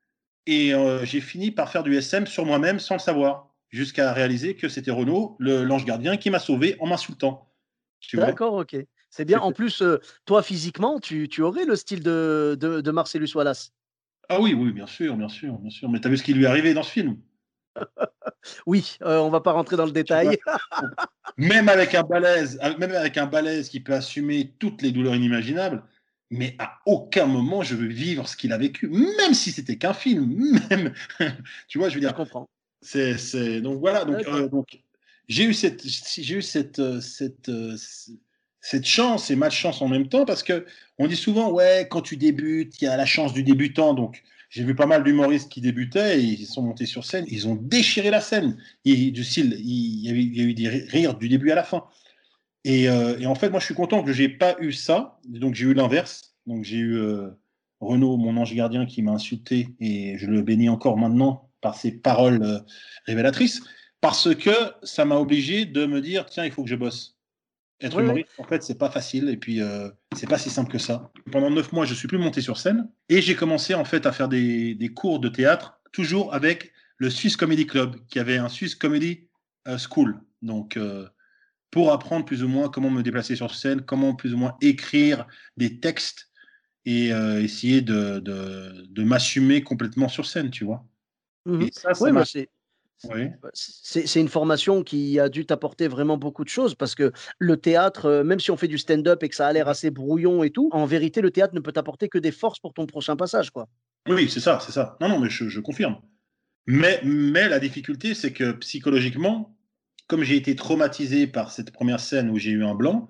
et euh, j'ai fini par faire du S M sur moi-même sans le savoir, jusqu'à réaliser que c'était Renaud, le, l'ange gardien, qui m'a sauvé en m'insultant. D'accord, ok. C'est bien. C'est... En plus, euh, toi, physiquement, tu, tu aurais le style de, de, de Marcellus Wallace. Ah oui, oui, bien sûr, bien sûr, bien sûr. Mais tu as vu ce qui lui est arrivé dans ce film? Oui, euh, on va pas rentrer dans le détail. Même avec un balèze, même avec un balèze qui peut assumer toutes les douleurs inimaginables, mais à aucun moment je veux vivre ce qu'il a vécu, même si c'était qu'un film. Même, tu vois, je veux dire. Je comprends. C'est, c'est donc voilà. Donc, euh, donc j'ai eu cette, j'ai eu cette, cette, cette chance et malchance en même temps, parce que on dit souvent, ouais, quand tu débutes, il y a la chance du débutant, donc. J'ai vu pas mal d'humoristes qui débutaient et ils sont montés sur scène, ils ont déchiré la scène. Et, du style, il y, avait, il y a eu des rires du début à la fin. Et, euh, et en fait, moi, je suis content que j'ai pas eu ça. Donc, j'ai eu l'inverse. Donc, j'ai eu euh, Renaud, mon ange gardien, qui m'a insulté et je le bénis encore maintenant par ses paroles euh, révélatrices, parce que ça m'a obligé de me dire, tiens, il faut que je bosse. Être oui, humoriste, oui. En fait, c'est pas facile et puis euh, c'est pas si simple que ça. Pendant neuf mois, je suis plus monté sur scène et j'ai commencé en fait à faire des, des cours de théâtre, toujours avec le Swiss Comedy Club, qui avait un Swiss Comedy uh, School. Donc, euh, pour apprendre plus ou moins comment me déplacer sur scène, comment plus ou moins écrire des textes et euh, essayer de, de, de m'assumer complètement sur scène, tu vois. Mmh. Et ça, ça oui, m'a... c'est... Oui. C'est, c'est une formation qui a dû t'apporter vraiment beaucoup de choses, parce que le théâtre, même si on fait du stand-up et que ça a l'air assez brouillon et tout, en vérité, le théâtre ne peut t'apporter que des forces pour ton prochain passage, quoi. Oui, c'est ça, c'est ça. Non, non, mais je, je confirme. Mais, mais la difficulté, c'est que psychologiquement, comme j'ai été traumatisé par cette première scène où j'ai eu un blanc,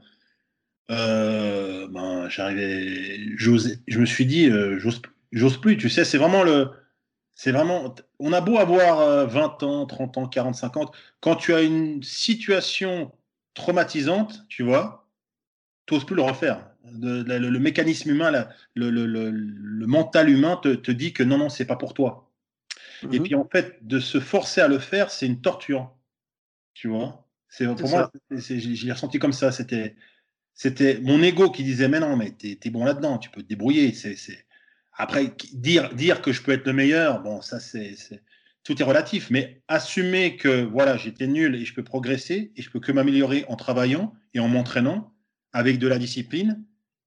euh, ben, j'arrivais, j'osais, je me suis dit, euh, j'ose, j'ose plus. Tu sais, c'est vraiment le... C'est vraiment, on a beau avoir vingt ans, trente ans, quarante, cinquante, quand tu as une situation traumatisante, tu vois, tu n'oses plus le refaire. De, de, le, le mécanisme humain, la, le, le, le, le mental humain te, te dit que non, non, c'est pas pour toi. Mm-hmm. Et puis en fait, de se forcer à le faire, c'est une torture, tu vois. C'est, pour c'est moi, c'est, c'est, j'ai ressenti comme ça. C'était, c'était mon ego qui disait mais non, mais t'es, t'es bon là-dedans, tu peux te débrouiller. C'est, c'est... Après, dire, dire que je peux être le meilleur, bon, ça c'est, c'est... tout est relatif. Mais assumer que voilà, j'étais nul et je peux progresser et je peux que m'améliorer en travaillant et en m'entraînant avec de la discipline.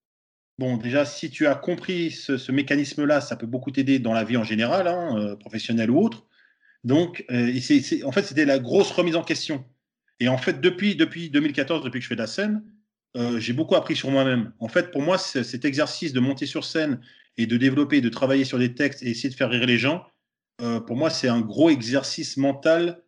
Bon, déjà, si tu as compris ce, ce mécanisme-là, ça peut beaucoup t'aider dans la vie en général, hein, euh, professionnelle ou autre. Donc, euh, c'est, c'est, en fait, c'était la grosse remise en question. Et en fait, depuis, depuis deux mille quatorze, depuis que je fais de la scène, euh, j'ai beaucoup appris sur moi-même. En fait, pour moi, cet exercice de monter sur scène et de développer, de travailler sur des textes et essayer de faire rire les gens, euh, pour moi, c'est un gros exercice mental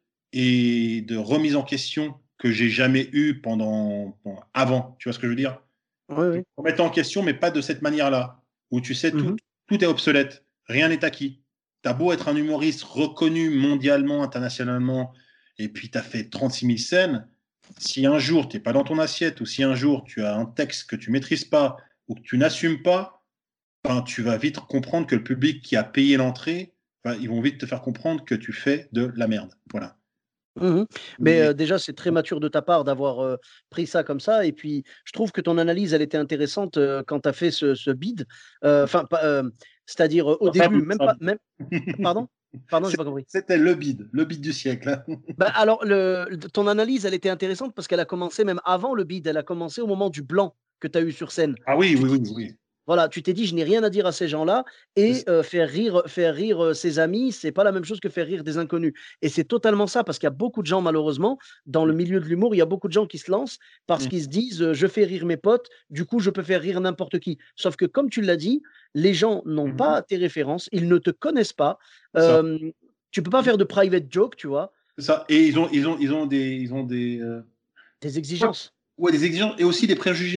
et de remise en question que j'ai jamais eu pendant, pendant avant. Tu vois ce que je veux dire? Oui, oui. Remettre en question, mais pas de cette manière-là, où tu sais, tout, mm-hmm. tout est obsolète, rien n'est acquis. Tu as beau être un humoriste reconnu mondialement, internationalement, et puis tu as fait trente-six mille scènes, si un jour tu n'es pas dans ton assiette, ou si un jour tu as un texte que tu ne maîtrises pas, ou que tu n'assumes pas, ben, tu vas vite comprendre que le public qui a payé l'entrée, ben, ils vont vite te faire comprendre que tu fais de la merde. Voilà. Mmh. Mais euh, déjà, c'est très mature de ta part d'avoir euh, pris ça comme ça. Et puis, je trouve que ton analyse, elle était intéressante euh, quand tu as fait ce, ce bid. Enfin, euh, c'est-à-dire euh, au ça début, bide, même pas. Même... Pardon Pardon, j'ai pas compris. C'était le bid, le bid du siècle. Bah, alors, le, ton analyse, elle était intéressante parce qu'elle a commencé même avant le bid. Elle a commencé au moment du blanc que tu as eu sur scène. Ah oui, tu oui, oui, dit, oui. Voilà, tu t'es dit, je n'ai rien à dire à ces gens-là, et euh, faire rire, faire rire euh, ses amis, c'est pas la même chose que faire rire des inconnus. Et c'est totalement ça, parce qu'il y a beaucoup de gens, malheureusement, dans le milieu de l'humour, il y a beaucoup de gens qui se lancent parce mmh. qu'ils se disent, euh, je fais rire mes potes, du coup, je peux faire rire n'importe qui. Sauf que, comme tu l'as dit, les gens n'ont mmh. pas tes références, ils ne te connaissent pas. Euh, tu peux pas faire de private joke, tu vois. C'est ça. Et ils ont, ils ont, ils ont des, ils ont des, euh... des exigences. Ouais, des exigences et aussi des préjugés.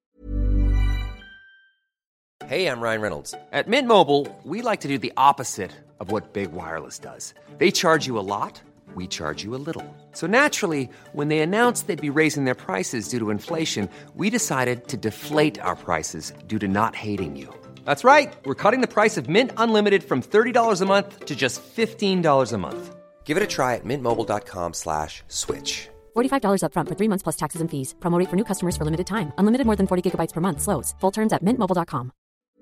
Hey, I'm Ryan Reynolds. At Mint Mobile, we like to do the opposite of what Big Wireless does. They charge you a lot, we charge you a little. So naturally, when they announced they'd be raising their prices due to inflation, we decided to deflate our prices due to not hating you. That's right. We're cutting the price of Mint Unlimited from thirty dollars a month to just fifteen dollars a month. Give it a try at mintmobile.com slash switch. forty-five dollars up front for three months plus taxes and fees. Promo rate for new customers for limited time. Unlimited more than forty gigabytes per month. Slows full terms at mint mobile dot com.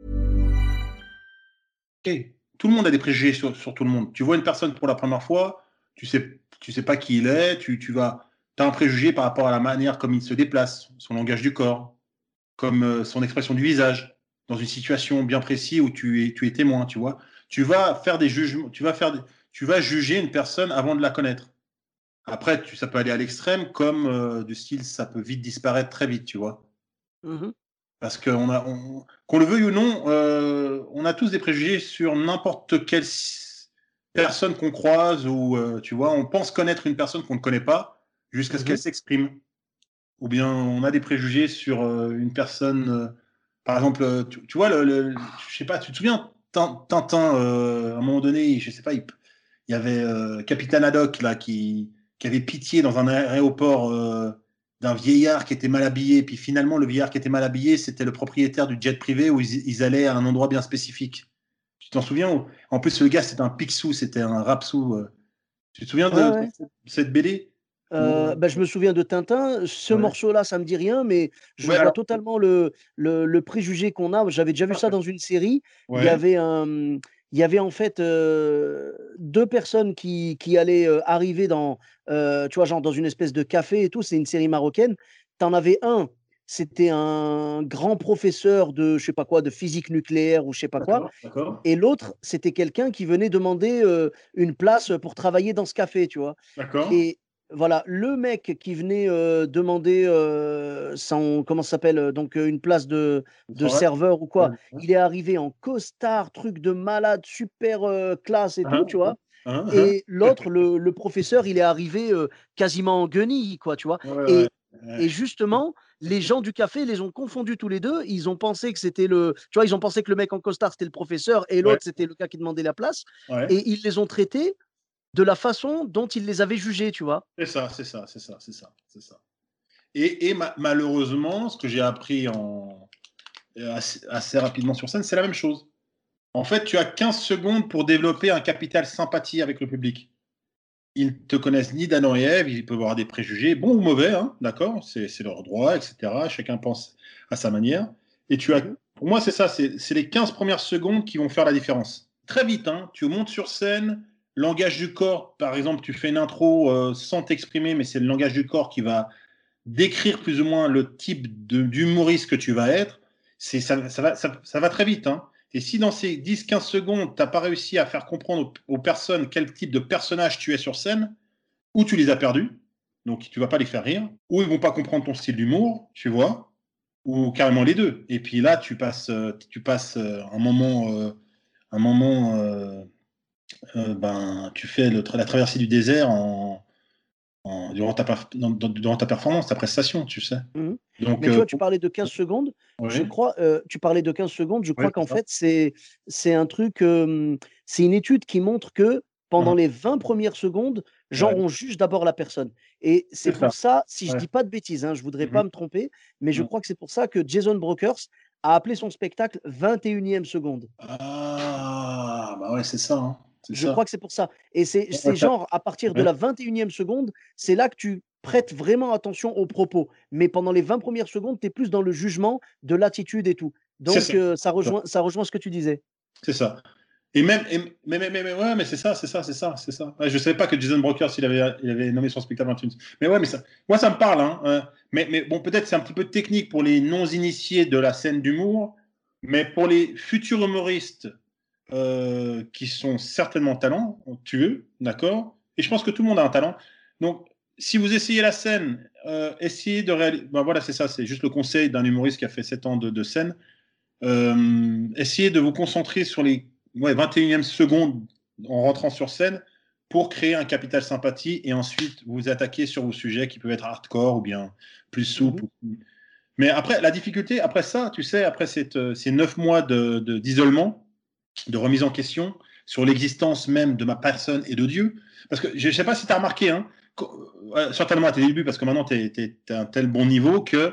Okay. Tout le monde a des préjugés sur, sur tout le monde. Tu vois une personne pour la première fois, tu sais, tu sais pas qui il est, tu, tu vas, as un préjugé par rapport à la manière comme il se déplace, son langage du corps, comme euh, son expression du visage, dans une situation bien précise où tu es, tu es témoin, tu vois. Tu vas faire des jugements, tu vas faire, des, tu vas juger une personne avant de la connaître. Après, tu, ça peut aller à l'extrême, comme euh, du style, ça peut vite disparaître très vite, tu vois. Mm-hmm. Parce qu'on a, on, qu'on le veuille ou non, euh, on a tous des préjugés sur n'importe quelle personne qu'on croise ou, euh, tu vois, on pense connaître une personne qu'on ne connaît pas jusqu'à ce mm-hmm. qu'elle s'exprime. Ou bien on a des préjugés sur euh, une personne, euh, par exemple, tu, tu vois, le, le, je sais pas, tu te souviens, Tintin, euh, à un moment donné, je sais pas, il, il y avait euh, Capitaine Haddock là, qui, qui avait pitié dans un aéroport euh, d'un vieillard qui était mal habillé, puis finalement le vieillard qui était mal habillé, c'était le propriétaire du jet privé où ils, ils allaient à un endroit bien spécifique. Tu t'en souviens? En plus, le gars, c'était un Picsou, c'était un Rapsou. Euh. Tu te souviens de, ouais, ouais. de cette B D? Euh, ben, je me souviens de Tintin. Ce ouais. morceau-là, ça me dit rien, mais je ouais, vois alors... totalement le, le, le préjugé qu'on a. J'avais déjà vu ça dans une série. Ouais. Il y avait un, il y avait en fait euh, deux personnes qui, qui allaient euh, arriver dans, euh, tu vois, genre dans une espèce de café et tout. C'est une série marocaine. T'en avais un. C'était un grand professeur de, je sais pas quoi, de physique nucléaire ou je sais pas d'accord, quoi. D'accord. Et l'autre, c'était quelqu'un qui venait demander euh, une place pour travailler dans ce café, tu vois. D'accord. Et voilà, le mec qui venait euh, demander euh, son, comment ça s'appelle, donc euh, une place de, de ouais. serveur ou quoi, ouais, ouais. il est arrivé en costard, truc de malade, super euh, classe et uh-huh. tout, tu vois. Uh-huh. Et l'autre, le, le professeur, il est arrivé euh, quasiment en guenille, quoi, tu vois. Ouais, et, ouais. et justement, les gens du café les ont confondus tous les deux. Ils ont pensé que c'était le, tu vois, ils ont pensé que le mec en costard c'était le professeur et l'autre c'était le gars qui demandait la place. Et ils les ont traités de la façon dont ils les avaient jugés, tu vois. C'est ça, c'est ça, c'est ça, c'est ça, c'est ça. Et, et ma- malheureusement, ce que j'ai appris en, assez, assez rapidement sur scène, c'est la même chose. En fait, tu as quinze secondes pour développer un capital sympathie avec le public. Ils te connaissent ni d'Adam et Ève, ils peuvent avoir des préjugés, bons ou mauvais, hein, d'accord, c'est, c'est leur droit, et cetera. Chacun pense à sa manière. Et tu as, pour moi, c'est ça, c'est, c'est les quinze premières secondes qui vont faire la différence. Très vite, hein, tu montes sur scène, langage du corps, par exemple, tu fais une intro euh, sans t'exprimer, mais c'est le langage du corps qui va décrire plus ou moins le type de, d'humoriste que tu vas être. C'est, ça, ça, va, ça, ça va très vite, hein. Et si dans ces dix quinze secondes, tu n'as pas réussi à faire comprendre aux, aux personnes quel type de personnage tu es sur scène, ou tu les as perdus, donc tu ne vas pas les faire rire, ou ils ne vont pas comprendre ton style d'humour, tu vois, ou carrément les deux. Et puis là, tu passes, tu passes un moment, euh, un moment euh, euh, ben, tu fais le, la traversée du désert en, en, durant, ta, dans, durant ta performance, ta prestation, tu sais. Mmh. Donc, Mais tu euh, vois, tu parlais de quinze secondes. ouais. Je crois, heu, tu parlais de quinze secondes, je Ouais, crois qu'en c'est ça. fait, c'est c'est un truc, hem, c'est une étude qui montre que pendant Mhm. les vingt premières secondes, genre, Ouais, on juge d'abord la personne et c'est c'est pour ça. ça, si je Ouais. dis pas de bêtises, hein, je voudrais Mhm. pas me tromper, mais je Mhm. crois que c'est pour ça que Jason Brokers a appelé son spectacle vingt et unième seconde. Ah, bah ouais, c'est ça, hein. C'est Je ça. crois que c'est pour ça et c'est Ouais, c'est ça- genre à partir de ouais. la vingt et unième seconde, c'est là que tu prêtes vraiment attention aux propos. Mais pendant les vingt premières secondes, tu es plus dans le jugement de l'attitude et tout. C'est Donc ça. heu, ça rejoint ça rejoint ce que tu disais. C'est ça. Et même, et- mais, mais, mais, mais- ouais, mais c'est ça, c'est ça, c'est ça, c'est ça. Ouais, je savais pas que Jason Brokers, il avait, il avait nommé son spectacle vingt et un. Mais ouais, mais ça, moi, ça me parle, hein. euh, mais, mais bon, peut-être c'est un petit peu technique pour les non-initiés de la scène d'humour, mais pour les futurs humoristes euh, qui sont certainement talentueux, d'accord. Et je pense que tout le monde a un talent. Donc, si vous essayez la scène, euh, essayez de réaliser. Ben voilà, c'est ça, c'est juste le conseil d'un humoriste qui a fait sept ans de, de scène. Euh, essayez de vous concentrer sur les ouais, vingt et unième secondes en rentrant sur scène pour créer un capital sympathie et ensuite vous attaquer sur vos sujets qui peuvent être hardcore ou bien plus souples. Mmh. Mais après, la difficulté, après ça, tu sais, après cette, euh, ces neuf mois de, de, d'isolement, de remise en question sur l'existence même de ma personne et de Dieu, parce que je ne sais pas si tu as remarqué, hein, euh, certainement à tes débuts, parce que maintenant tu es à un tel bon niveau que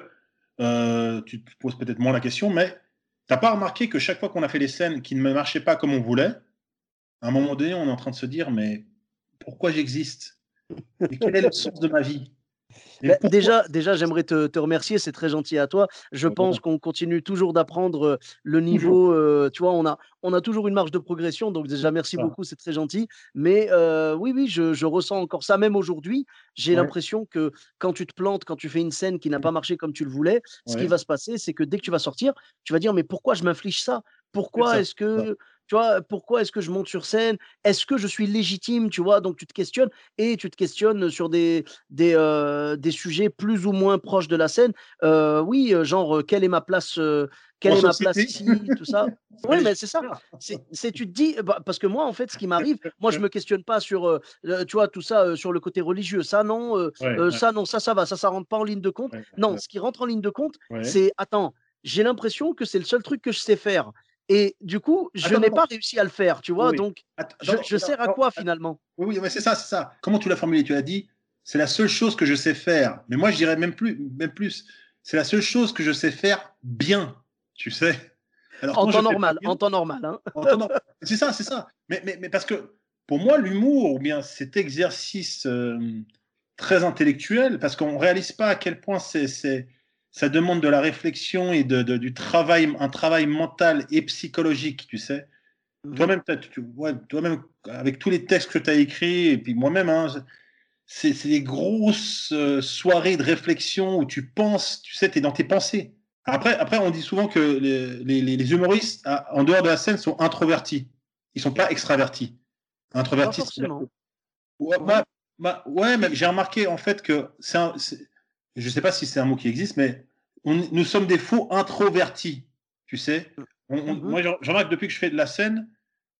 euh, tu te poses peut-être moins la question, mais t'as pas remarqué que chaque fois qu'on a fait les scènes qui ne marchaient pas comme on voulait, à un moment donné, on est en train de se dire, mais pourquoi j'existe? Mais quel est le sens de ma vie? Mais Beh, pourquoi? déjà déjà, j'aimerais te te remercier, c'est très gentil à toi. Je pense qu'on continue toujours d'apprendre, heu, le Toujours. niveau, heu, tu vois? On a on a toujours une marge de progression, donc déjà merci Ça. beaucoup, c'est très gentil. Mais, heu, oui, oui, je je ressens encore ça, même aujourd'hui. J'ai Ouais, l'impression que quand tu te plantes, quand tu fais une scène qui n'a pas marché comme tu le voulais, ce qui ouais, va se passer, c'est que dès que tu vas sortir, tu vas dire: «Mais pourquoi je m'inflige ça? c'est Pourquoi ça. est-ce Ça. que» tu vois? «Pourquoi est-ce que je monte sur scène? Est-ce que je suis légitime?» tu vois? Donc tu te questionnes et tu te questionnes sur des des, heu, des sujets plus ou moins proches de la scène. Heu, oui, heu, genre, heu, quelle est ma place, heu, quelle En est ma place société, ici? Tout ça. ça Oui, y est, mais je- c'est ça. C'est c'est tu te dis bah, parce que moi, en fait, ce qui m'arrive, moi, je me questionne pas sur, heu heu, tu vois, tout ça, heu, sur le côté religieux. Ça non, heu ouais, heu, ouais, ça non, ça, ça va, ça, ça rentre pas en ligne de compte. ouais, Non, ouais, ce qui rentre en ligne de compte, ouais. c'est: «Attends, j'ai l'impression que c'est le seul truc que je sais faire et du coup, je Attends, n'ai attends, pas réussi à le faire», tu vois? oui, oui. Donc Attends, je attends, je attends, sers à attends, quoi attends. finalement? Oui, oui, mais c'est ça, c'est ça. Comment tu l'as formulé? Tu as dit, c'est la seule chose que je sais faire. Mais moi, je dirais même plus, même plus. C'est la seule chose que je sais faire bien, tu sais. Alors, En quand je temps fais pas normal, bien, en temps normal, hein. en attendant, c'est ça, c'est ça. Mais, mais, mais parce que pour moi, l'humour, ou bien cet exercice euh, très intellectuel, parce qu'on réalise pas à quel point c'est, c'est, ça demande de la réflexion et de, de, du travail, un travail mental et psychologique, tu sais. Mmh mh. Toi-même, t'as- tu, ouais, toi-même, avec tous les textes que tu as écrits, et puis moi-même, hein, c'est, c'est des grosses euh, soirées de réflexion où tu penses, tu sais, tu es dans tes pensées. Après, après, on dit souvent que les, les, les humoristes, à- en dehors de la scène, sont introvertis. Ils sont pas extravertis. Pas Introvertis, c'est-à-dire que- forcément. ouais, Ouais. bah, bah, ouais, mais j'ai remarqué en fait que c'est un, c'est- je sais pas si c'est un mot qui existe, mais on- nous sommes des faux introvertis. Tu sais, Mmh. On- on- Mmh mh. moi, je je remarque depuis que je fais de la scène,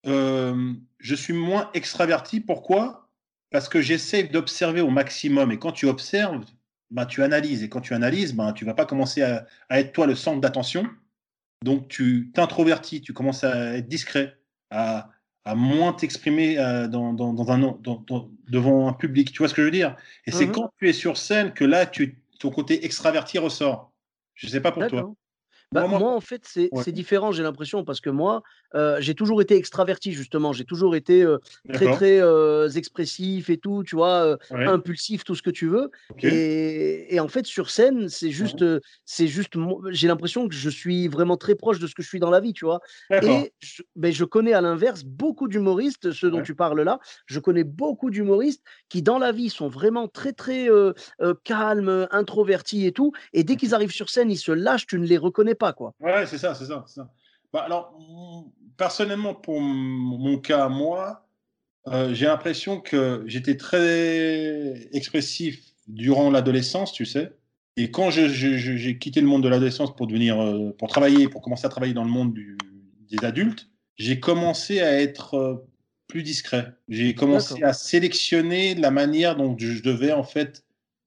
euh, je suis moins extraverti. Pourquoi? Parce que j'essaie d'observer au maximum. Et quand tu observes, bah, tu analyses. Et quand tu analyses, bah, tu vas pas commencer à, à être toi le centre d'attention. Donc tu t'introvertis, tu commences à être discret, à, à moins t'exprimer euh, dans, dans, dans un, dans, dans, devant un public. Tu vois ce que je veux dire? Et c'est Mmh mh. quand tu es sur scène que là, tu, ton côté extraverti ressort. Je sais pas pour toi. D'accord. Bah, Moi, moi, moi, en fait, c'est ouais, c'est différent, j'ai l'impression, parce que moi, heu, j'ai toujours été extraverti justement. J'ai toujours été, heu, très, d'accord. très, heu, expressif et tout, tu vois? Heu, Ouais, impulsif, tout ce que tu veux OK. et et en fait, sur scène, c'est juste, Ouais. heu, c'est juste mon j'ai l'impression que je suis vraiment très proche de ce que je suis dans la vie, tu vois? D'accord. Et je beh, je connais à l'inverse beaucoup d'humoristes, ceux dont Ouais. tu parles là, je connais beaucoup d'humoristes qui, dans la vie, sont vraiment très, très, heu heu, calmes, introvertis et tout et dès qu'ils Mmh. arrivent sur scène, ils se lâchent, tu ne les reconnais pas, quoi. Ouais, c'est ça, c'est ça, c'est ça. Bah, alors, mmh, personnellement, pour m mon cas, moi, heu, j'ai l'impression que j'étais très expressif durant l'adolescence, tu sais? Et quand je je je j'ai quitté le monde de l'adolescence pour devenir, heu, pour travailler, pour commencer à travailler dans le monde du des adultes, j'ai commencé à être, heu, plus discret. J'ai commencé D'accord. à sélectionner la manière dont je devais, en fait,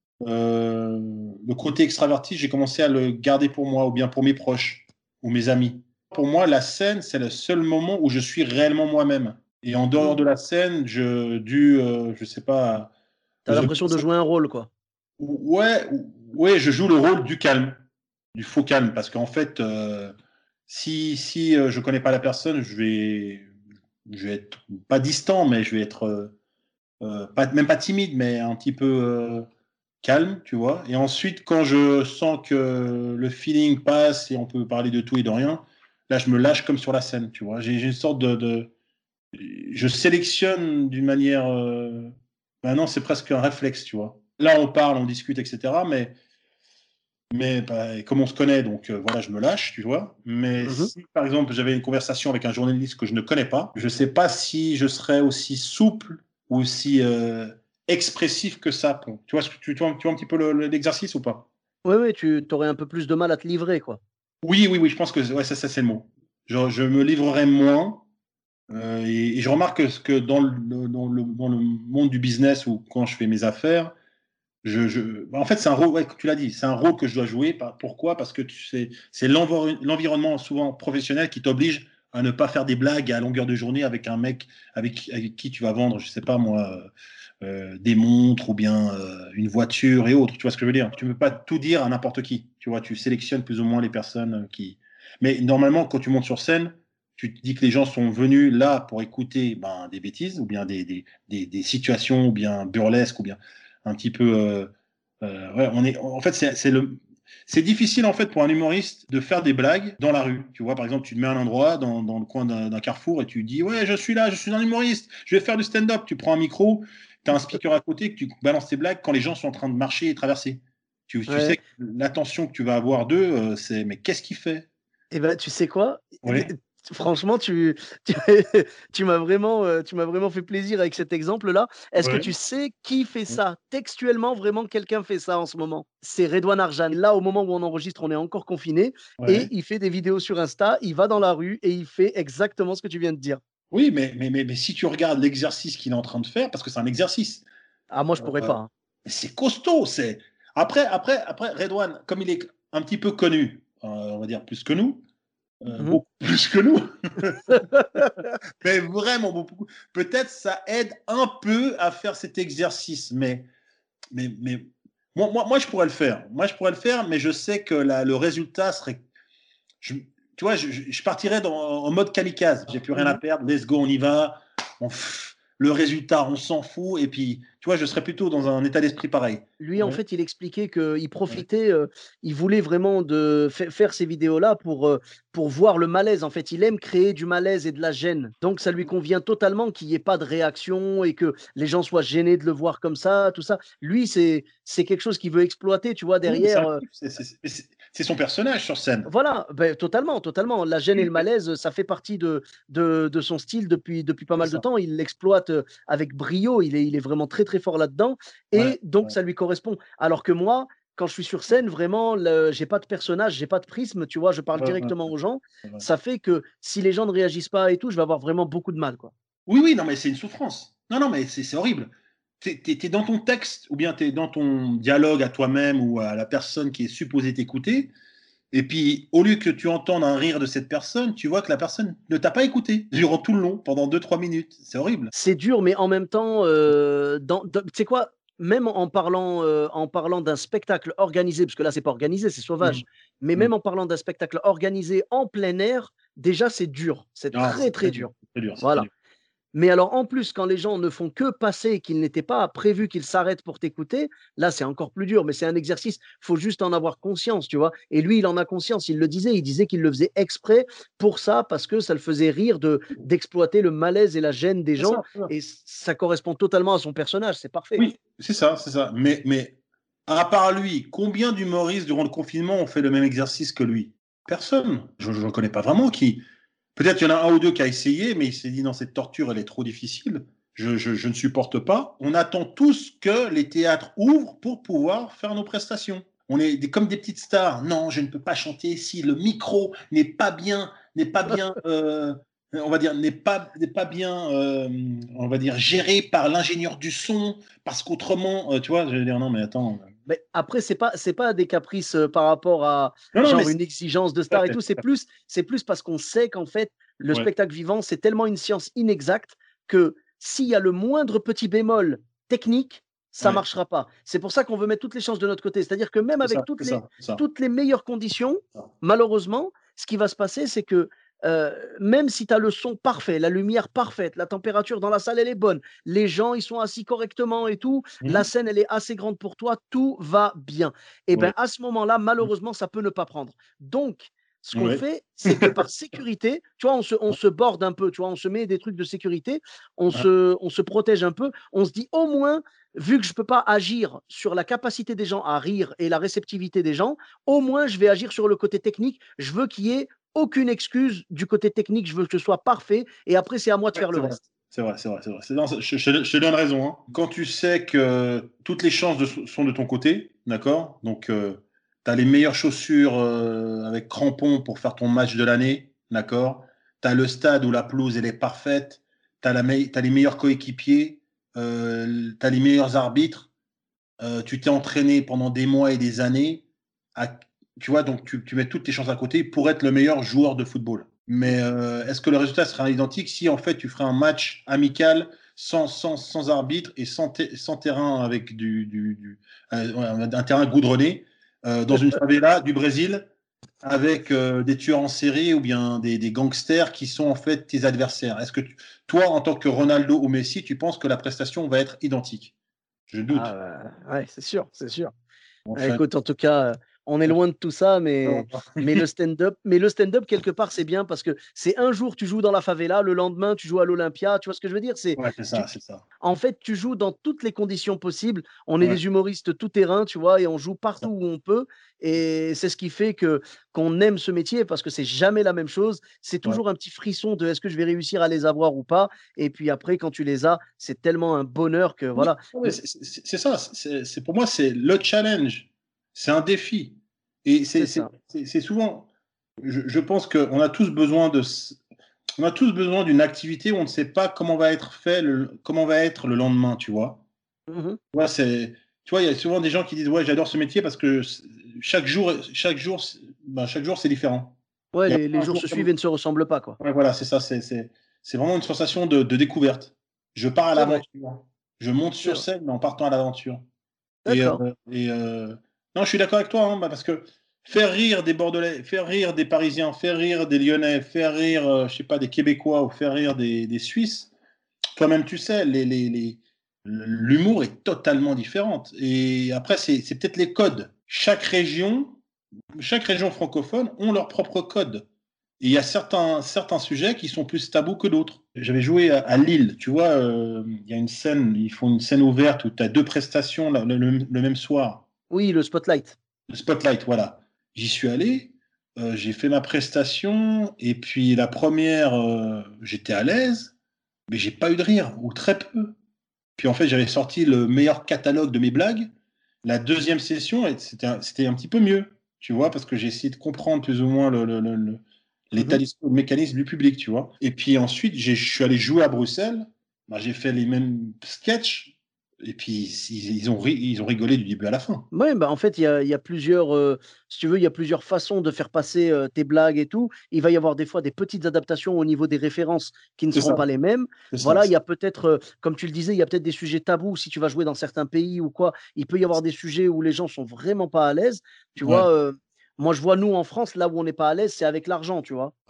heu, le côté extraverti, j'ai commencé à le garder pour moi ou bien pour mes proches ou mes amis. Pour moi, la scène, c'est le seul moment où je suis réellement moi-même et en dehors de Mmh. la scène, je dû, heu, je sais pas, Tu as je l'impression de jouer un rôle, quoi? ouais, ouais, je joue le rôle du calme, du faux calme parce qu'en fait, heu, si si, heu, je connais pas la personne, je vais je vais être pas distant, mais je vais être, heu heu, pas même pas timide, mais un petit peu, heu, calme, tu vois? Et ensuite, quand je sens que le feeling passe et on peut parler de tout et de rien, là, je me lâche comme sur la scène, tu vois? J'ai j'ai une sorte de de je sélectionne d'une manière, heu, maintenant c'est presque un réflexe, tu vois? Là, on parle, on discute et cetera, mais mais bah, comme on se connaît, donc heu, voilà, je me lâche, tu vois? Mais Mmh mh. si, par exemple, j'avais une conversation avec un journaliste que je ne connais pas, je sais pas si je serais aussi souple ou aussi, heu, expressif que ça pour tu vois ce que tu tu vois tu vois un petit peu le le l'exercice ou pas? Oui, oui, tu aurais un peu plus de mal à te livrer, quoi. Oui, oui, oui, je pense que ouais, ça ça, c'est le mot. Je je me livrerai moins, heu et et je remarque que ce que dans le dans le dans le monde du business ou quand je fais mes affaires, Je je bah, en fait, c'est un rôle, ouais, comme tu l'as dit, c'est un rôle que je dois jouer. Par pourquoi? Parce que tu sais, c'est l'envor l'environnement souvent professionnel qui t'oblige à ne pas faire des blagues à longueur de journée avec un mec avec qui avec qui tu vas vendre, je sais pas moi, heu heu, des montres ou bien, heu, une voiture et autres. Tu vois ce que je veux dire? Tu peux pas tout dire à n'importe qui, tu vois? Tu sélectionnes plus ou moins les personnes, heu, qui mais normalement, quand tu montes sur scène, tu te dis que les gens sont venus là pour écouter, ben, des bêtises ou bien des des des des situations ou bien burlesques ou bien un petit peu, heu heu, ouais, on est en fait, c'est c'est le c'est difficile, en fait, pour un humoriste de faire des blagues dans la rue. Tu vois? Par exemple, tu te mets à un endroit dans dans le coin d'un d'un carrefour et tu dis: «Ouais, je suis là, je suis un humoriste, je vais faire du stand-up». Tu prends un micro, tu as un speaker à côté, que tu balances tes blagues quand les gens sont en train de marcher et traverser. Tu tu sais Ouais que l'attention que tu vas avoir d'eux, heu, c'est: «Mais qu'est-ce qu'il fait?» et bah, tu sais quoi? D Ouais, franchement, tu tu tu m'as vraiment, heu, tu m'as vraiment fait plaisir avec cet exemple-là. Est-ce que ouais, tu sais qui fait ouais, ça? Textuellement, vraiment, quelqu'un fait ça en ce moment. C'est Redouane Arjan. Là, au moment où on enregistre, on est encore confinés et ouais. il fait des vidéos sur Insta, il va dans la rue et il fait exactement ce que tu viens de dire. Oui, mais mais mais mais si tu regardes l'exercice qu'il est en train de faire, parce que c'est un exercice, Ah moi, je pourrais heu, pas, hein. c'est costaud, c'est après après après Redouane, comme il est un petit peu connu, heu, on va dire plus que nous, heu, Mmh. beaucoup plus que nous, mais vraiment beaucoup, peut-être ça aide un peu à faire cet exercice, mais mais mais moi moi moi je pourrais le faire. Moi je pourrais le faire, mais je sais que la le résultat serait je tu vois, je je je partirais dans en mode kamikaze. J'ai plus rien à Mmh. perdre, let's go, on y va. On pff, le résultat, on s'en fout et puis, tu vois, je serais plutôt dans un état d'esprit pareil. Lui, en Ouais, fait, il expliquait qu'il ouais. profitait, heu, il voulait vraiment de fai faire ces vidéos-là pour, heu, pour voir le malaise. En fait, il aime créer du malaise et de la gêne. Donc ça lui convient totalement qu'il y ait pas de réaction et que les gens soient gênés de le voir comme ça, tout ça. Lui, c'est c'est quelque chose qu'il veut exploiter, tu vois? Oui, mais c'est un Derrière, heu kiff, c'est c'est c'est c'est c'est son personnage sur scène. voilà, beh, totalement, totalement. La gêne et le malaise, ça fait partie de de de son style depuis depuis pas C'est mal de ça. temps. Il l'exploite, heu, avec brio. Il est il est vraiment très, très fort là-dedans Ouais, et donc ouais, ça lui correspond. Alors que moi, quand je suis sur scène, vraiment, le j'ai pas de personnage, j'ai pas de prisme, tu vois? Je parle ouais, ouais, directement aux gens. ouais. Ça fait que si les gens ne réagissent pas et tout, je vais avoir vraiment beaucoup de mal, quoi. Oui, oui, non, mais c'est une souffrance. Non, non, mais c'est c'est horrible. Tu es tu es dans ton texte ou bien tu es dans ton dialogue à toi-même ou à la personne qui est supposée t'écouter. Et puis, au lieu que tu entendes un rire de cette personne, tu vois que la personne ne t'a pas écouté durant tout le long, pendant deux trois minutes. C'est horrible. C'est dur, mais en même temps, heu, dans dans tu sais quoi? même en parlant, euh, en parlant d'un spectacle organisé, parce que là, c'est pas organisé, c'est sauvage, Mmh. mais Mmh. même en parlant d'un spectacle organisé en plein air, déjà, c'est dur. C'est Non, très, c'est très très dur. dur. C'est très dur. C'est très Voilà. dur. Mais alors, en plus, quand les gens ne font que passer et qu'ils n'étaient pas prévus qu'ils s'arrêtent pour t'écouter, là, c'est encore plus dur. Mais c'est un exercice, il faut juste en avoir conscience, tu vois. Et lui, il en a conscience, il le disait, il disait qu'il le faisait exprès pour ça, parce que ça le faisait rire de, d'exploiter le malaise et la gêne des C'est gens. ça, c'est ça. Et ça correspond totalement à son personnage, c'est parfait. Oui, c'est ça, c'est ça. Mais, mais à part lui, combien d'humoristes durant le confinement ont fait le même exercice que lui? Personne. Je ne connais pas vraiment qui. Peut-être il y en a un ou deux qui a essayé, mais il s'est dit non, cette torture, elle est trop difficile. Je, je, je ne supporte pas. On attend tous que les théâtres ouvrent pour pouvoir faire nos prestations. On est des, comme des petites stars. Non, je ne peux pas chanter si le micro n'est pas bien, n'est pas bien, euh, on va dire, n'est pas, n'est pas bien, euh, on va dire, géré par l'ingénieur du son, parce qu'autrement, euh, tu vois, je vais dire non, mais attends. Mais après, c'est pas, c'est pas des caprices euh, par rapport à Non, non, mais genre une exigence de star et tout. C'est plus, c'est plus parce qu'on sait qu'en fait, le ouais. spectacle vivant, c'est tellement une science inexacte que s'il y a le moindre petit bémol technique, ça Ouais. marchera pas. C'est pour ça qu'on veut mettre toutes les chances de notre côté. C'est-à-dire que même C'est avec ça, toutes c'est les, ça, c'est ça. toutes les meilleures conditions, Ça. malheureusement, ce qui va se passer, c'est que euh, même si tu as le son parfait, la lumière parfaite, la température dans la salle, elle est bonne, les gens, ils sont assis correctement et tout, Mmh. la scène, elle est assez grande pour toi, tout va bien. Et bien, Ouais. à ce moment-là, malheureusement, ça peut ne pas prendre. Donc, ce qu'on Ouais. fait, c'est que par sécurité, tu vois, on se, on se borde un peu, tu vois, on se met des trucs de sécurité, on, Ah. se, on se protège un peu, on se dit au moins, vu que je ne peux pas agir sur la capacité des gens à rire et la réceptivité des gens, au moins, je vais agir sur le côté technique. Je veux qu'il y ait aucune excuse du côté technique, je veux que ce soit parfait, et après, c'est à moi de Ouais, faire le c'est vrai. reste. C'est vrai, c'est vrai, c'est vrai. C'est- non, c'est- je, je- je te donne raison. Hein. Quand tu sais que toutes les chances de- sont de ton côté, d'accord? Donc, tu as les meilleures chaussures euh, avec crampons pour faire ton match de l'année, d'accord? Tu as le stade où la pelouse, elle est parfaite. Tu as les meilleurs coéquipiers. Euh, tu as les meilleurs arbitres. Euh, tu t'es entraîné pendant des mois et des années. À, tu vois, donc tu, tu mets toutes tes chances à côté pour être le meilleur joueur de football. Mais euh, est-ce que le résultat sera identique si en fait tu ferais un match amical sans, sans, sans arbitre et sans, te, sans terrain avec du, du, du euh, un terrain goudronné euh, dans une favela du Brésil avec euh, des tueurs en série ou bien des, des gangsters qui sont en fait tes adversaires? Est-ce que tu, toi, en tant que Ronaldo ou Messi, tu penses que la prestation va être identique? Je doute. Ah, ouais, c'est sûr, c'est sûr. Ah, Enfin, écoute, en tout cas, on est loin de tout ça, mais, mais le stand-up, mais le stand-up quelque part, c'est bien parce que c'est un jour tu joues dans la favela, le lendemain tu joues à l'Olympia. Tu vois ce que je veux dire? C'est, ouais, c'est ça, tu- c'est ça. en fait, tu joues dans toutes les conditions possibles. On est Ouais, des humoristes tout terrain, tu vois, et on joue ça. partout où on peut. Et c'est ce qui fait que qu'on aime ce métier parce que c'est jamais la même chose. C'est Ouais. toujours un petit frisson de est-ce que je vais réussir à les avoir ou pas. Et puis après, quand tu les as, c'est tellement un bonheur que Oui, voilà. ouais, c'est c'est- c'est ça. C'est c'est- pour moi, c'est le challenge. C'est un défi. Et c'est C'est c'est- ça. c'est- c'est souvent. Je, je pense qu'on a tous besoin de. s- On a tous besoin d'une activité où on ne sait pas comment va être fait le, comment va être le lendemain, tu vois. Mhm. Tu vois, c'est, tu vois, il y a souvent des gens qui disent ouais, j'adore ce métier parce que c- chaque jour, chaque jour, c'est- ben, chaque jour, c'est différent. Ouais, Il y a les, pas les un jours jour se comme- suivent et ne se ressemblent pas, quoi. Ouais, voilà, c'est ça. C'est c'est- c'est vraiment une sensation de, de découverte. Je pars à C'est vrai, l'aventure. Je monte c'est sur vrai. scène, mais en partant à l'aventure. Et, D'accord. euh, et euh, non, je suis d'accord avec toi, hein, bah, parce que faire rire des Bordelais, faire rire des Parisiens, faire rire des Lyonnais, faire rire, euh, je sais pas, des Québécois ou faire rire des, des Suisses, toi-même, tu sais, les, les, les- l'humour est totalement différent. Et après, c'est c'est peut-être les codes. Chaque région, chaque région francophone ont leur propre code. Et il y a certains, certains sujets qui sont plus tabous que d'autres. J'avais joué à, à Lille, tu vois, euh, il y a une scène, ils font une scène ouverte où tu as deux prestations le, le- le même soir. Oui, le spotlight. Le Spotlight, voilà. J'y suis allé, euh, j'ai fait ma prestation, et puis la première, euh, j'étais à l'aise, mais j'ai pas eu de rire, ou très peu. Puis en fait, j'avais sorti le meilleur catalogue de mes blagues. La deuxième session, et c'était un, c'était un petit peu mieux, tu vois, parce que j'ai essayé de comprendre plus ou moins le, le- le- le- l'état Mhm. d'esprit, le mécanisme du public, tu vois. Et puis ensuite, j'ai- je suis allé jouer à Bruxelles. Bah, j'ai fait les mêmes sketchs. et puis ils, ils, ont ri, ils ont rigolé du début à la fin. Ouais, bah, en fait, il y a, il y a plusieurs, euh, si tu veux, il y a plusieurs façons de faire passer euh, tes blagues et tout. Il va y avoir des fois des petites adaptations au niveau des références qui ne C'est seront ça, pas les mêmes. c'est ça. Voilà, il y a peut-être, euh, comme tu le disais, il y a peut-être des sujets tabous si tu vas jouer dans certains pays ou quoi. Il peut y avoir des sujets où les gens sont vraiment pas à l'aise. Tu Ouais. vois, euh, moi, je vois nous en France, là où on n'est pas à l'aise, c'est avec l'argent, tu vois.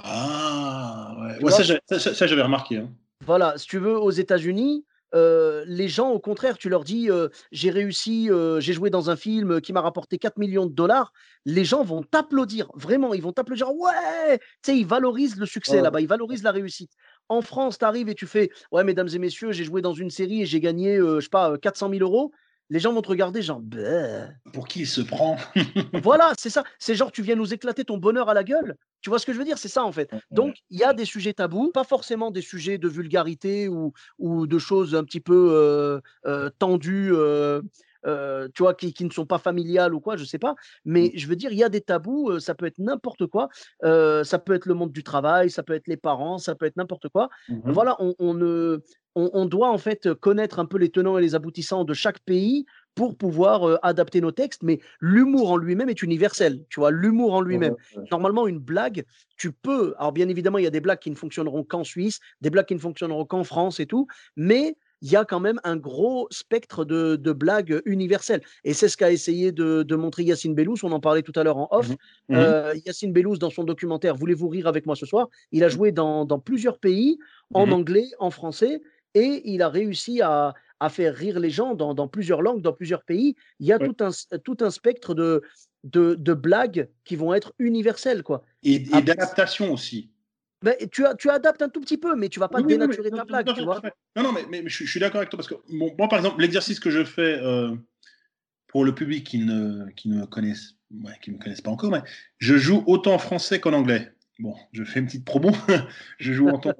Ah, ouais, Tu ouais vois, ça, j'avais, ça, ça, ça, j'avais remarqué. Hein. voilà, si tu veux, aux États-Unis, euh, les gens, au contraire, tu leur dis, euh, j'ai réussi, euh, j'ai joué dans un film qui m'a rapporté quatre millions de dollars, les gens vont t'applaudir, vraiment, ils vont t'applaudir, ouais, tu sais, ils valorisent le succès Ouais. là-bas, ils valorisent la réussite. En France, tu arrives et tu fais, ouais, mesdames et messieurs, j'ai joué dans une série et j'ai gagné, euh, je sais pas, euh, quatre cent mille euros. Les gens vont te regarder, genre, bah. Pour qui il se prend? Voilà, c'est ça. C'est genre, tu viens nous éclater ton bonheur à la gueule. Tu vois ce que je veux dire? C'est ça, en fait. Ouais. Donc, il y a des sujets tabous, pas forcément des sujets de vulgarité ou, ou de choses un petit peu euh, euh, tendues, euh, euh, tu vois, qui, qui ne sont pas familiales ou quoi, je sais pas. Mais je veux dire, il y a des tabous, euh, ça peut être n'importe quoi. Euh, ça peut être le monde du travail, ça peut être les parents, ça peut être n'importe quoi. Mhm. Voilà, on, on, ne- on- on doit en fait connaître un peu les tenants et les aboutissants de chaque pays pour pouvoir euh, adapter nos textes, mais l'humour en lui-même est universel, tu vois, l'humour en lui-même. Ouais, ouais. Normalement, une blague, tu peux, alors bien évidemment, il y a des blagues qui ne fonctionneront qu'en Suisse, des blagues qui ne fonctionneront qu'en France et tout, mais il y a quand même un gros spectre de, de blagues universelles. Et c'est ce qu'a essayé de, de montrer Yacine Bellous, on en parlait tout à l'heure en off. Mhm. Mhm. Euh, Yacine Bellous, dans son documentaire Voulez-vous rire avec moi ce soir, il a joué dans, dans plusieurs pays, en Mhm. anglais, en français, et il a réussi à, à faire rire les gens dans, dans plusieurs langues, dans plusieurs pays. Il y a Ouais. tout un, tout un spectre de, de, de blagues qui vont être universelles, quoi. Et, et Après, d'adaptation aussi. ben, tu, as- tu adaptes un tout petit peu, mais tu vas pas Oui, oui, non, mais, dénaturer non, ta non, blague, tu vois. non, non, non, mais, mais je, je suis d'accord avec toi parce que bon, moi, par exemple, l'exercice que je fais euh, pour le public qui ne, qui ne me connaissent, ouais, qui me connaissent pas encore, mais je joue autant en français qu'en anglais. Bon, je fais une petite promo. je joue autant,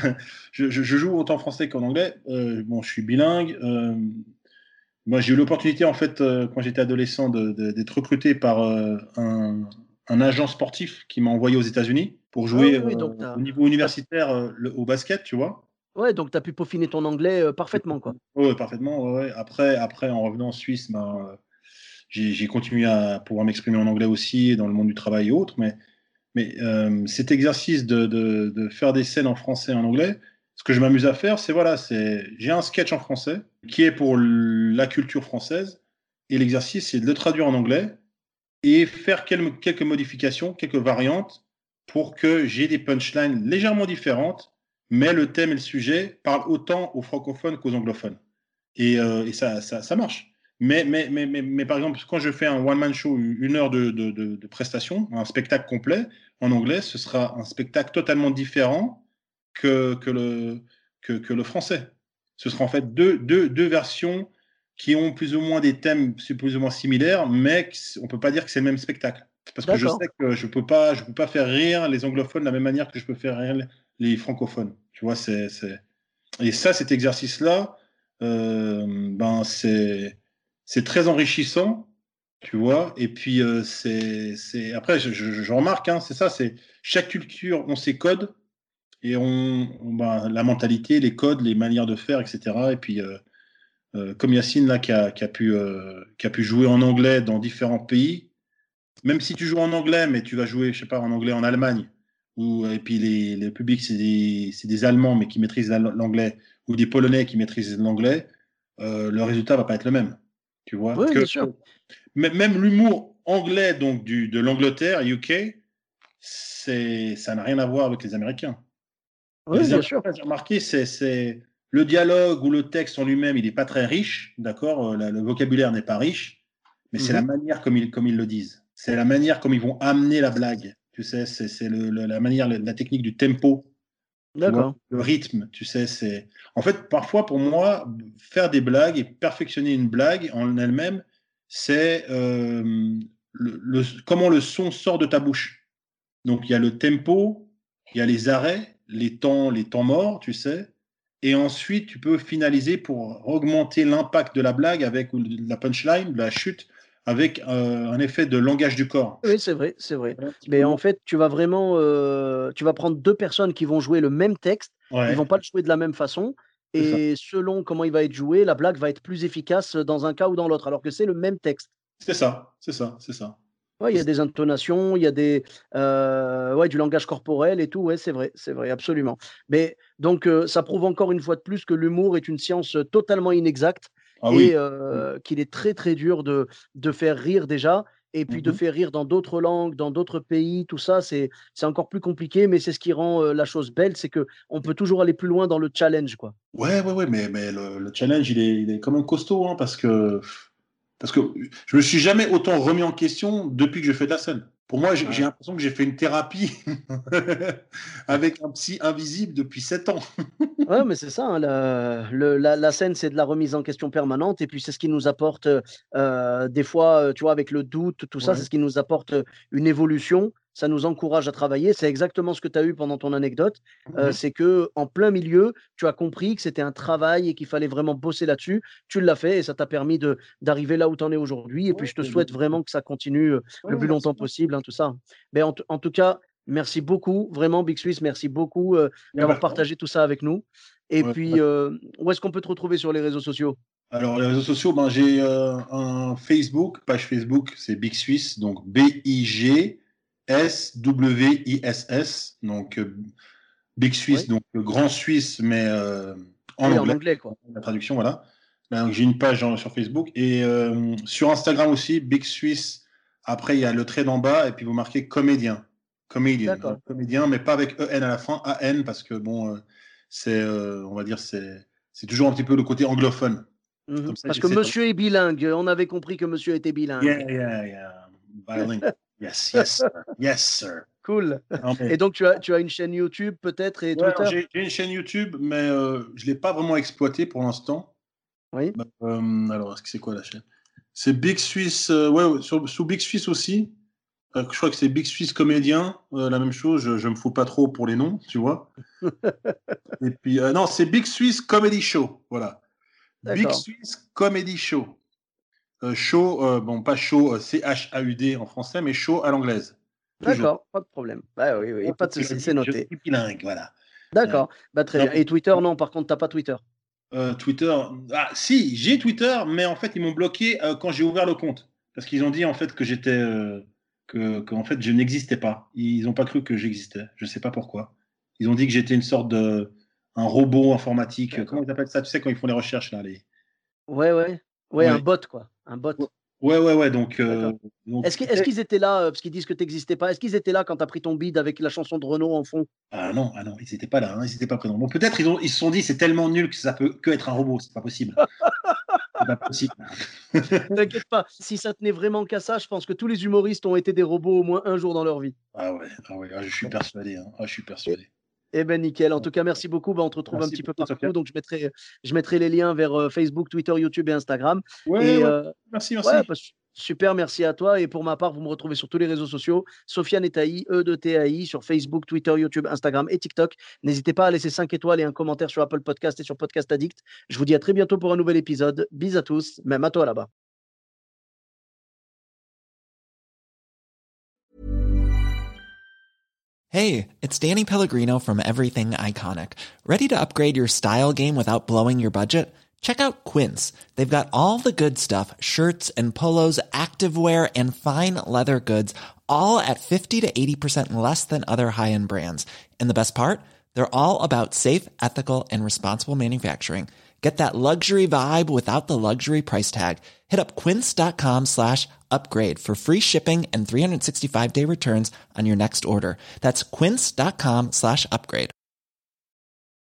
je, je, je joue autant en français qu'en anglais. Euh, bon, je suis bilingue. Euh, moi, j'ai eu l'opportunité, en fait, euh, quand j'étais adolescent, de, de, d'être recruté par euh, un, un agent sportif qui m'a envoyé aux États-Unis pour Ah jouer oui, oui, euh, donc tu au as, niveau universitaire euh, le, au basket, tu vois. ouais, donc tu as pu peaufiner ton anglais euh, parfaitement, quoi. Oui, parfaitement. Ouais, ouais. Après, après, en revenant en Suisse, ben, euh, j'ai, j'ai continué à pouvoir m'exprimer en anglais aussi, dans le monde du travail et autres. Mais, mais euh, cet exercice de, de, de faire des scènes en français et en anglais, ce que je m'amuse à faire, c'est voilà, c'est j'ai un sketch en français qui est pour la culture française, et l'exercice, c'est de le traduire en anglais et faire quel- quelques modifications, quelques variantes pour que j'ai des punchlines légèrement différentes, mais le thème et le sujet parlent autant aux francophones qu'aux anglophones. Et, euh, et ça, ça, ça marche. Mais, mais, mais, mais, mais par exemple, quand je fais un one-man show, une heure de, de, de, de prestation, un spectacle complet en anglais, ce sera un spectacle totalement différent que, que, le, que, que le français. Ce sera en fait deux, deux, deux versions qui ont plus ou moins des thèmes plus ou moins similaires, mais on ne peut pas dire que c'est le même spectacle. Parce que je D'accord. sais que je ne peux, pas, je peux pas faire rire les anglophones de la même manière que je peux faire rire les francophones. Tu vois, c'est, c'est... Et ça, cet exercice-là, euh, ben c'est c'est très enrichissant, tu vois. Et puis euh, c'est c'est après je, je, je remarque, hein, c'est ça, c'est chaque culture ont ses codes et on, on ben, la mentalité, les codes, les manières de faire, et cetera. Et puis euh, euh, comme Yacine là qui a, qui a pu euh, qui a pu jouer en anglais dans différents pays, même si tu joues en anglais, mais tu vas jouer, je sais pas, en anglais en Allemagne, ou et puis les, les publics c'est des, c'est des Allemands mais qui maîtrisent l'anglais, ou des Polonais qui maîtrisent l'anglais, euh, le résultat va pas être le même, tu vois. Oui, Que, bien que sûr. même l'humour anglais donc du de l'Angleterre, U K, c'est ça n'a rien à voir avec les Américains. Oui, Les bien sûr. Américains, j'ai remarqué, c'est c'est le dialogue ou le texte en lui-même, il n'est pas très riche, d'accord. Euh, Le vocabulaire n'est pas riche, mais c'est la Mhm. manière comme ils, comme ils le disent. C'est la manière comme ils vont amener la blague. Tu sais, c'est c'est le, le- la manière, la technique du tempo, tu vois, D'accord. le rythme, tu sais. C'est en fait parfois pour moi faire des blagues et perfectionner une blague en elle-même, c'est euh, le, le- comment le son sort de ta bouche. Donc il y a le tempo, il y a les arrêts, les temps, les temps morts, tu sais. Et ensuite, tu peux finaliser pour augmenter l'impact de la blague avec la punchline, la chute, avec euh, un effet de langage du corps. Oui, c'est vrai, c'est vrai. Un petit peu Mais en moins. fait, tu vas vraiment, euh, tu vas prendre deux personnes qui vont jouer le même texte. Ils Ouais, vont pas le jouer de la même façon. et selon comment il va être joué, la blague va être plus efficace dans un cas ou dans l'autre, alors que c'est le même texte. C'est ça, c'est ça, c'est ça. Ouais, il y a des intonations, il y a des, euh, ouais, du langage corporel et tout. Ouais, c'est vrai, c'est vrai, absolument. Mais donc, euh, ça prouve encore une fois de plus que l'humour est une science totalement inexacte Ah et oui. euh, qu'il est très très dur de, de faire rire déjà. Et puis de Mhm. faire rire dans d'autres langues, dans d'autres pays, tout ça, c'est c'est encore plus compliqué, mais c'est ce qui rend euh, la chose belle, c'est que on peut toujours aller plus loin dans le challenge, quoi. Ouais, ouais, ouais, mais, mais le, le challenge, il est, il est quand même costaud, hein, parce que, parce que je me suis jamais autant remis en question depuis que je fais de la scène. Pour moi, j'ai Ouais. j'ai l'impression que j'ai fait une thérapie avec un psy invisible depuis sept ans. Ouais, mais c'est ça, hein, la, le- la, la scène, c'est de la remise en question permanente, et puis c'est ce qui nous apporte, euh, des fois, euh, tu vois, avec le doute, tout ça, c'est Ouais. ce qui nous apporte euh, une évolution, ça nous encourage à travailler. C'est exactement ce que tu as eu pendant ton anecdote, euh, Mhm. c'est que en plein milieu, tu as compris que c'était un travail et qu'il fallait vraiment bosser là-dessus. Tu l'as fait et ça t'a permis de d'arriver là où tu en es aujourd'hui. Et puis Ouais, je te mais de- souhaite vraiment que ça continue euh, le ouais, plus merci. longtemps possible, hein, tout ça. Mais en, t- en tout cas, merci beaucoup, vraiment, Big Suisse, merci beaucoup euh, Il y a pas d'avoir de problème. partagé tout ça avec nous. Et Ouais. puis, euh, où est-ce qu'on peut te retrouver sur les réseaux sociaux? Alors, les réseaux sociaux, ben, j'ai euh, un Facebook, page Facebook, c'est Big Suisse, donc B I G S W I S S, donc euh, Big Suisse, Oui, donc le Grand Suisse, mais euh, en oui, en anglais, anglais, quoi. la traduction, voilà. Ben, donc, j'ai une page en- sur Facebook et euh, sur Instagram aussi, Big Suisse. Après, il y a le trait d'en bas et puis vous marquez comédien. Comedian, hein, D'accord. comédien, mais pas avec E N à la fin, A N, parce que bon, euh, c'est, euh, on va dire, c'est, c'est toujours un petit peu le côté anglophone. Mhm. Comme ça, Parce que j'essaie de. monsieur est bilingue. On avait compris que monsieur était bilingue. Yeah, yeah, yeah. Bilingual. Yes, yes, sir. Yes, sir. Cool. Non, Et mais, donc, tu as, tu as une chaîne YouTube peut-être et ouais, alors, Twitter? j'ai j'ai une chaîne YouTube, mais euh, je ne l'ai pas vraiment exploitée pour l'instant. Oui. Euh, alors, est-ce que c'est quoi la chaîne? C'est Big Swiss, euh, ouais, ouais, sur, sous Big Swiss aussi. Euh, je crois que c'est Big Swiss Comédien, euh, la même chose. Je, je me fous pas trop pour les noms, tu vois. Et puis, euh, non, c'est Big Swiss Comedy Show. Voilà. Big D'accord. Swiss Comedy Show. Euh, show, euh, bon, pas show, euh, C H A U D en français, mais show à l'anglaise. Toujours. D'accord. Pas de problème. Bah oui, oui, pas de Je souci, c'est suis je noté. suis bilingue, voilà. Euh, D'accord. Bah, très non, bien. Et Twitter, non, par contre, tu n'as pas Twitter. euh, Twitter, ah, si, j'ai Twitter, mais en fait, ils m'ont bloqué euh, quand j'ai ouvert le compte. Parce qu'ils ont dit en fait que j'étais. Euh, que, que en fait, je n'existais pas. Ils n'ont pas cru que j'existais. Je ne sais pas pourquoi. Ils ont dit que j'étais une sorte de. Un robot informatique. Comment D'accord. ils appellent ça? Tu sais, quand ils font les recherches, là. Les... Ouais, ouais. Ouais, un Ouais. bot, quoi. Un bot. Ouais, ouais, ouais. Donc. Euh, D'accord. donc Est-ce que- est-ce qu'ils étaient là, euh, parce qu'ils disent que tu n'existais pas, est-ce qu'ils étaient là quand tu as pris ton bide avec la chanson de Renaud en fond? ah non, ah non, ils n'étaient pas là, hein, ils n'étaient pas présents. Bon, peut-être ils, ont, ils se sont dit c'est tellement nul que ça peut que être un robot, c'est pas possible. C'est pas possible. T'inquiète pas, si ça tenait vraiment qu'à ça, je pense que tous les humoristes ont été des robots au moins un jour dans leur vie. Ah ouais, ah ouais, ah, je suis persuadé. Hein. Ah, je suis Eh persuadé. eh ben nickel. En tout cas, merci beaucoup. Ben, on te retrouve un Merci petit peu beaucoup, Sophia. partout. Donc, je mettrai, je mettrai les liens vers euh, Facebook, Twitter, YouTube et Instagram. Ouais, Et ouais, euh, merci, ouais, merci. bah, su- super, merci à toi. Et pour ma part, vous me retrouvez sur tous les réseaux sociaux. Sofiane Etaï, E de T A I, sur Facebook, Twitter, YouTube, Instagram et TikTok. N'hésitez pas à laisser cinq étoiles et un commentaire sur Apple Podcast et sur Podcast Addict. Je vous dis à très bientôt pour un nouvel épisode. Bis à tous, même à toi là-bas. Hey, it's Danny Pellegrino from Everything Iconic. Ready to upgrade your style game without blowing your budget? Check out Quince. They've got all the good stuff, shirts and polos, activewear, and fine leather goods, all at fifty to eighty percent less than other high-end brands. And the best part? They're all about safe, ethical, and responsible manufacturing. Get that luxury vibe without the luxury price tag. Hit up quince.com slash upgrade for free shipping and three sixty-five day returns on your next order. That's quince.com slash upgrade.